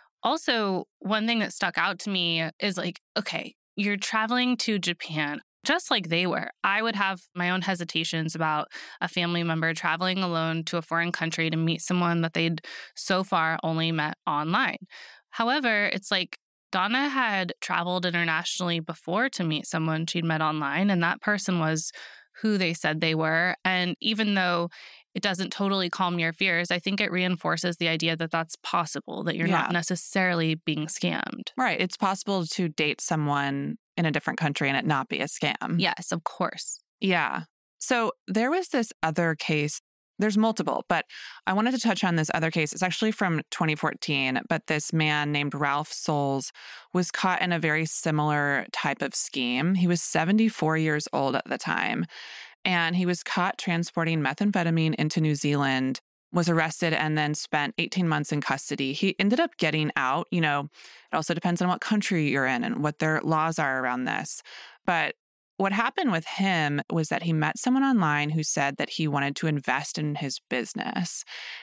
also one thing that stuck out to me is like, okay, you're traveling to Japan just like they were. I would have my own hesitations about a family member traveling alone to a foreign country to meet someone that they'd so far only met online. However, it's like Donna had traveled internationally before to meet someone she'd met online, and that person was who they said they were. And even though it doesn't totally calm your fears, I think it reinforces the idea that that's possible, that you're Yeah. not necessarily being scammed. Right. It's possible to date someone in a different country and it not be a scam. Yes, of course. Yeah. So there was this other case. There's multiple, but I wanted to touch on this other case. It's actually from twenty fourteen, but this man named Ralph Soules was caught in a very similar type of scheme. He was seventy-four years old at the time, and he was caught transporting methamphetamine into New Zealand, was arrested, and then spent eighteen months in custody. He ended up getting out. You know, it also depends on what country you're in and what their laws are around this. But what happened with him was that he met someone online who said that he wanted to invest in his business.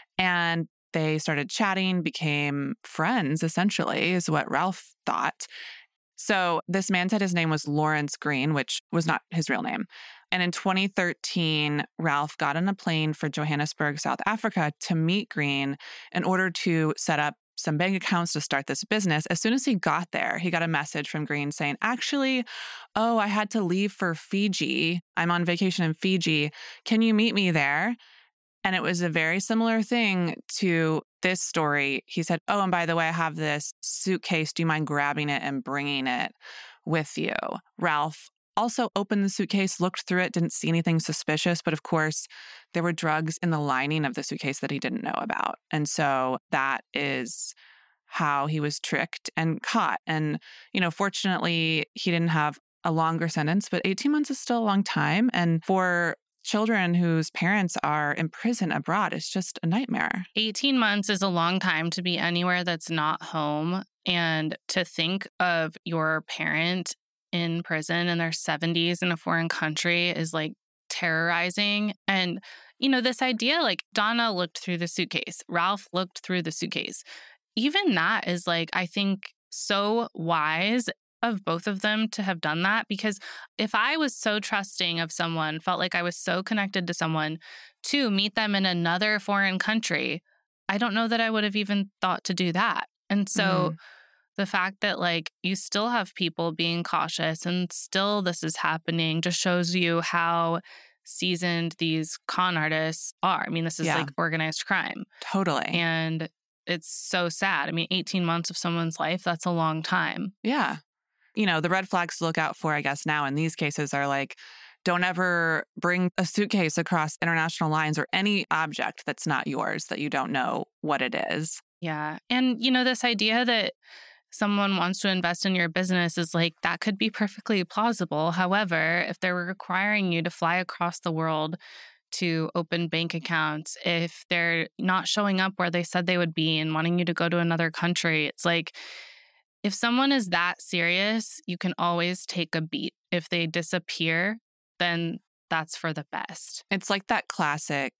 And they started chatting, became friends, essentially, is what Ralph thought. So this man said his name was Lawrence Green, which was not his real name. And in twenty thirteen, Ralph got on a plane for Johannesburg, South Africa, to meet Green in order to set up some bank accounts to start this business. As soon as he got there, he got a message from Green saying, actually, oh, I had to leave for Fiji. I'm on vacation in Fiji. Can you meet me there? And it was a very similar thing to this story. He said, oh, and by the way, I have this suitcase. Do you mind grabbing it and bringing it with you? Ralph also opened the suitcase, looked through it, didn't see anything suspicious. But of course, there were drugs in the lining of the suitcase that he didn't know about. And so that is how he was tricked and caught. And, you know, fortunately, he didn't have a longer sentence, but eighteen months is still a long time. And for children whose parents are in prison abroad, it's just a nightmare. eighteen months is a long time to be anywhere that's not home. And to think of your parent in prison in their seventies in a foreign country is like terrorizing. And, you know, this idea, like Donna looked through the suitcase, Ralph looked through the suitcase. Even that is like, I think, so wise of both of them to have done that, because if I was so trusting of someone, felt like I was so connected to someone to meet them in another foreign country, I don't know that I would have even thought to do that. And so mm. the fact that like you still have people being cautious and still this is happening just shows you how seasoned these con artists are. I mean, this is yeah. like organized crime. Totally. And it's so sad. I mean, eighteen months of someone's life, that's a long time. Yeah. You know, the red flags to look out for, I guess, now in these cases are like, don't ever bring a suitcase across international lines or any object that's not yours that you don't know what it is. Yeah. And, you know, this idea that someone wants to invest in your business is like, that could be perfectly plausible. However, if they're requiring you to fly across the world to open bank accounts, if they're not showing up where they said they would be and wanting you to go to another country, it's like, if someone is that serious, you can always take a beat. If they disappear, then that's for the best. It's like that classic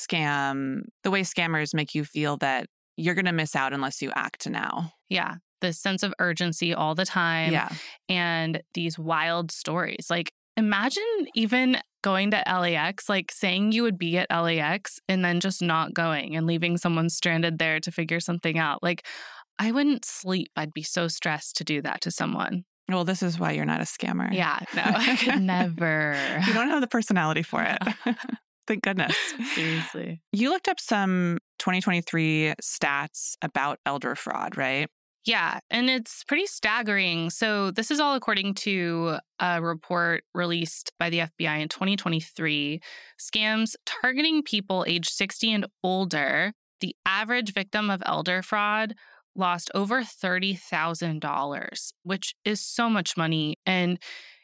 scam, the way scammers make you feel that you're going to miss out unless you act now. Yeah. This sense of urgency all the time. Yeah. And these wild stories. Like, imagine even going to L A X, like saying you would be at L A X and then just not going and leaving someone stranded there to figure something out. Like, I wouldn't sleep. I'd be so stressed to do that to someone. Well, this is why you're not a scammer. Yeah, no, I could never. You don't have the personality for it. No. Thank goodness. Seriously. You looked up some twenty twenty-three stats about elder fraud, right? Yeah, and it's pretty staggering. So this is all according to a report released by the F B I in twenty twenty-three. Scams targeting people age sixty and older. The average victim of elder fraud lost over thirty thousand dollars, which is so much money. And,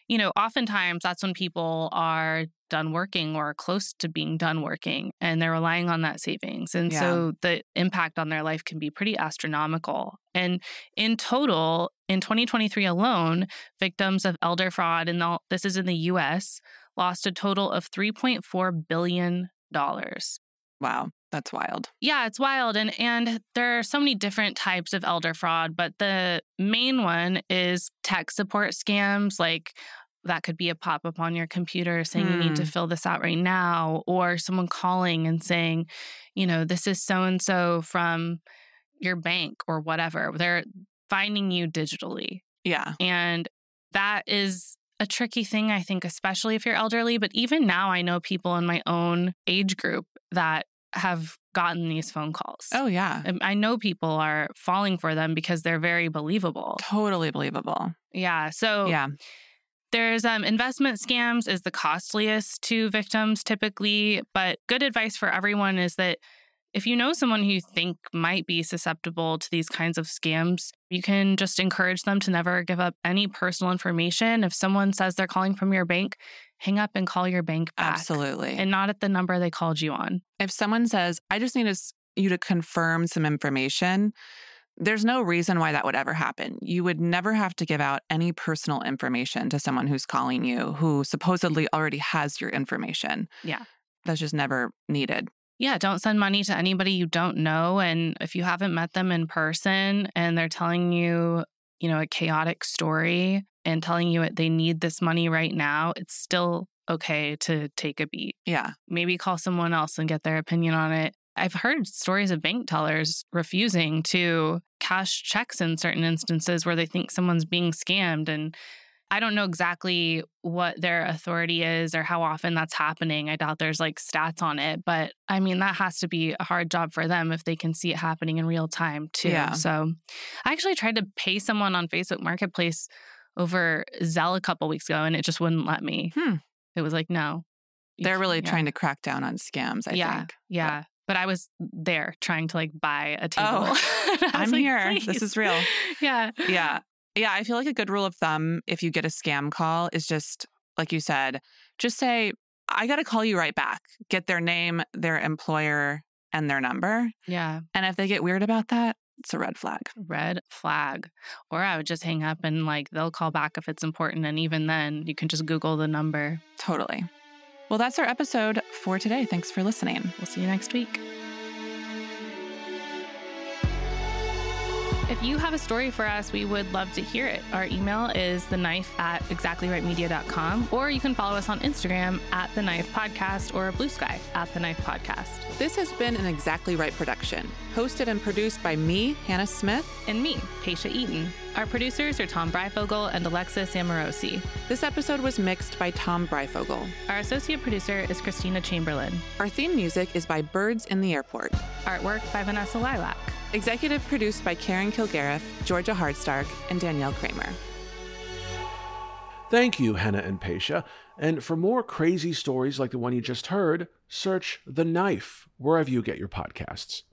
you know, oftentimes that's when people are done working or close to being done working, and they're relying on that savings. And Yeah. so the impact on their life can be pretty astronomical. And in total, in twenty twenty-three alone, victims of elder fraud, and this is in the U S, lost a total of three point four billion dollars. Wow, that's wild. Yeah, it's wild. And and there are so many different types of elder fraud, but the main one is tech support scams. Like that could be a pop-up on your computer saying Hmm. you need to fill this out right now, or someone calling and saying, you know, this is so-and-so from your bank or whatever. They're finding you digitally. Yeah. And that is a tricky thing, I think, especially if you're elderly. But even now, I know people in my own age group that have gotten these phone calls. Oh, yeah. And I know people are falling for them because they're very believable. Totally believable. Yeah. So Yeah. there's um, investment scams is the costliest to victims typically. But good advice for everyone is that if you know someone who you think might be susceptible to these kinds of scams, you can just encourage them to never give up any personal information. If someone says they're calling from your bank, hang up and call your bank back. Absolutely. And not at the number they called you on. If someone says, I just need us- you to confirm some information, there's no reason why that would ever happen. You would never have to give out any personal information to someone who's calling you, who supposedly already has your information. Yeah. That's just never needed. Yeah, don't send money to anybody you don't know. And if you haven't met them in person and they're telling you, you know, a chaotic story and telling you that they need this money right now, it's still okay to take a beat. Yeah. Maybe call someone else and get their opinion on it. I've heard stories of bank tellers refusing to cash checks in certain instances where they think someone's being scammed. And I don't know exactly what their authority is or how often that's happening. I doubt there's like stats on it. But I mean, that has to be a hard job for them if they can see it happening in real time too. Yeah. So I actually tried to pay someone on Facebook Marketplace over Zelle a couple weeks ago and it just wouldn't let me. Hmm. It was like, no. you They're can't- really yeah. trying to crack down on scams, I yeah, think. Yeah. But I was there trying to like buy a table. Oh, I was I'm like, here. This "Please." is real. Yeah. Yeah. Yeah. I feel like a good rule of thumb if you get a scam call is just, like you said, just say, I got to call you right back. Get their name, their employer, and their number. Yeah. And if they get weird about that, it's a red flag. Red flag. Or I would just hang up and like they'll call back if it's important. And even then, you can just Google the number. Totally. Well, that's our episode for today. Thanks for listening. We'll see you next week. If you have a story for us, we would love to hear it. Our email is the knife at exactly right media dot com, or you can follow us on Instagram at The Knife Podcast or Blue Sky at The Knife Podcast. This has been an Exactly Right production, hosted and produced by me, Hannah Smith. And me, Paisha Eaton. Our producers are Tom Breifogel and Alexis Amorosi. This episode was mixed by Tom Breifogel. Our associate producer is Christina Chamberlain. Our theme music is by Birds in the Airport. Artwork by Vanessa Lilac. Executive produced by Karen Kilgariff, Georgia Hardstark, and Danielle Kramer. Thank you, Hannah and Paisha. And for more crazy stories like the one you just heard, search The Knife wherever you get your podcasts.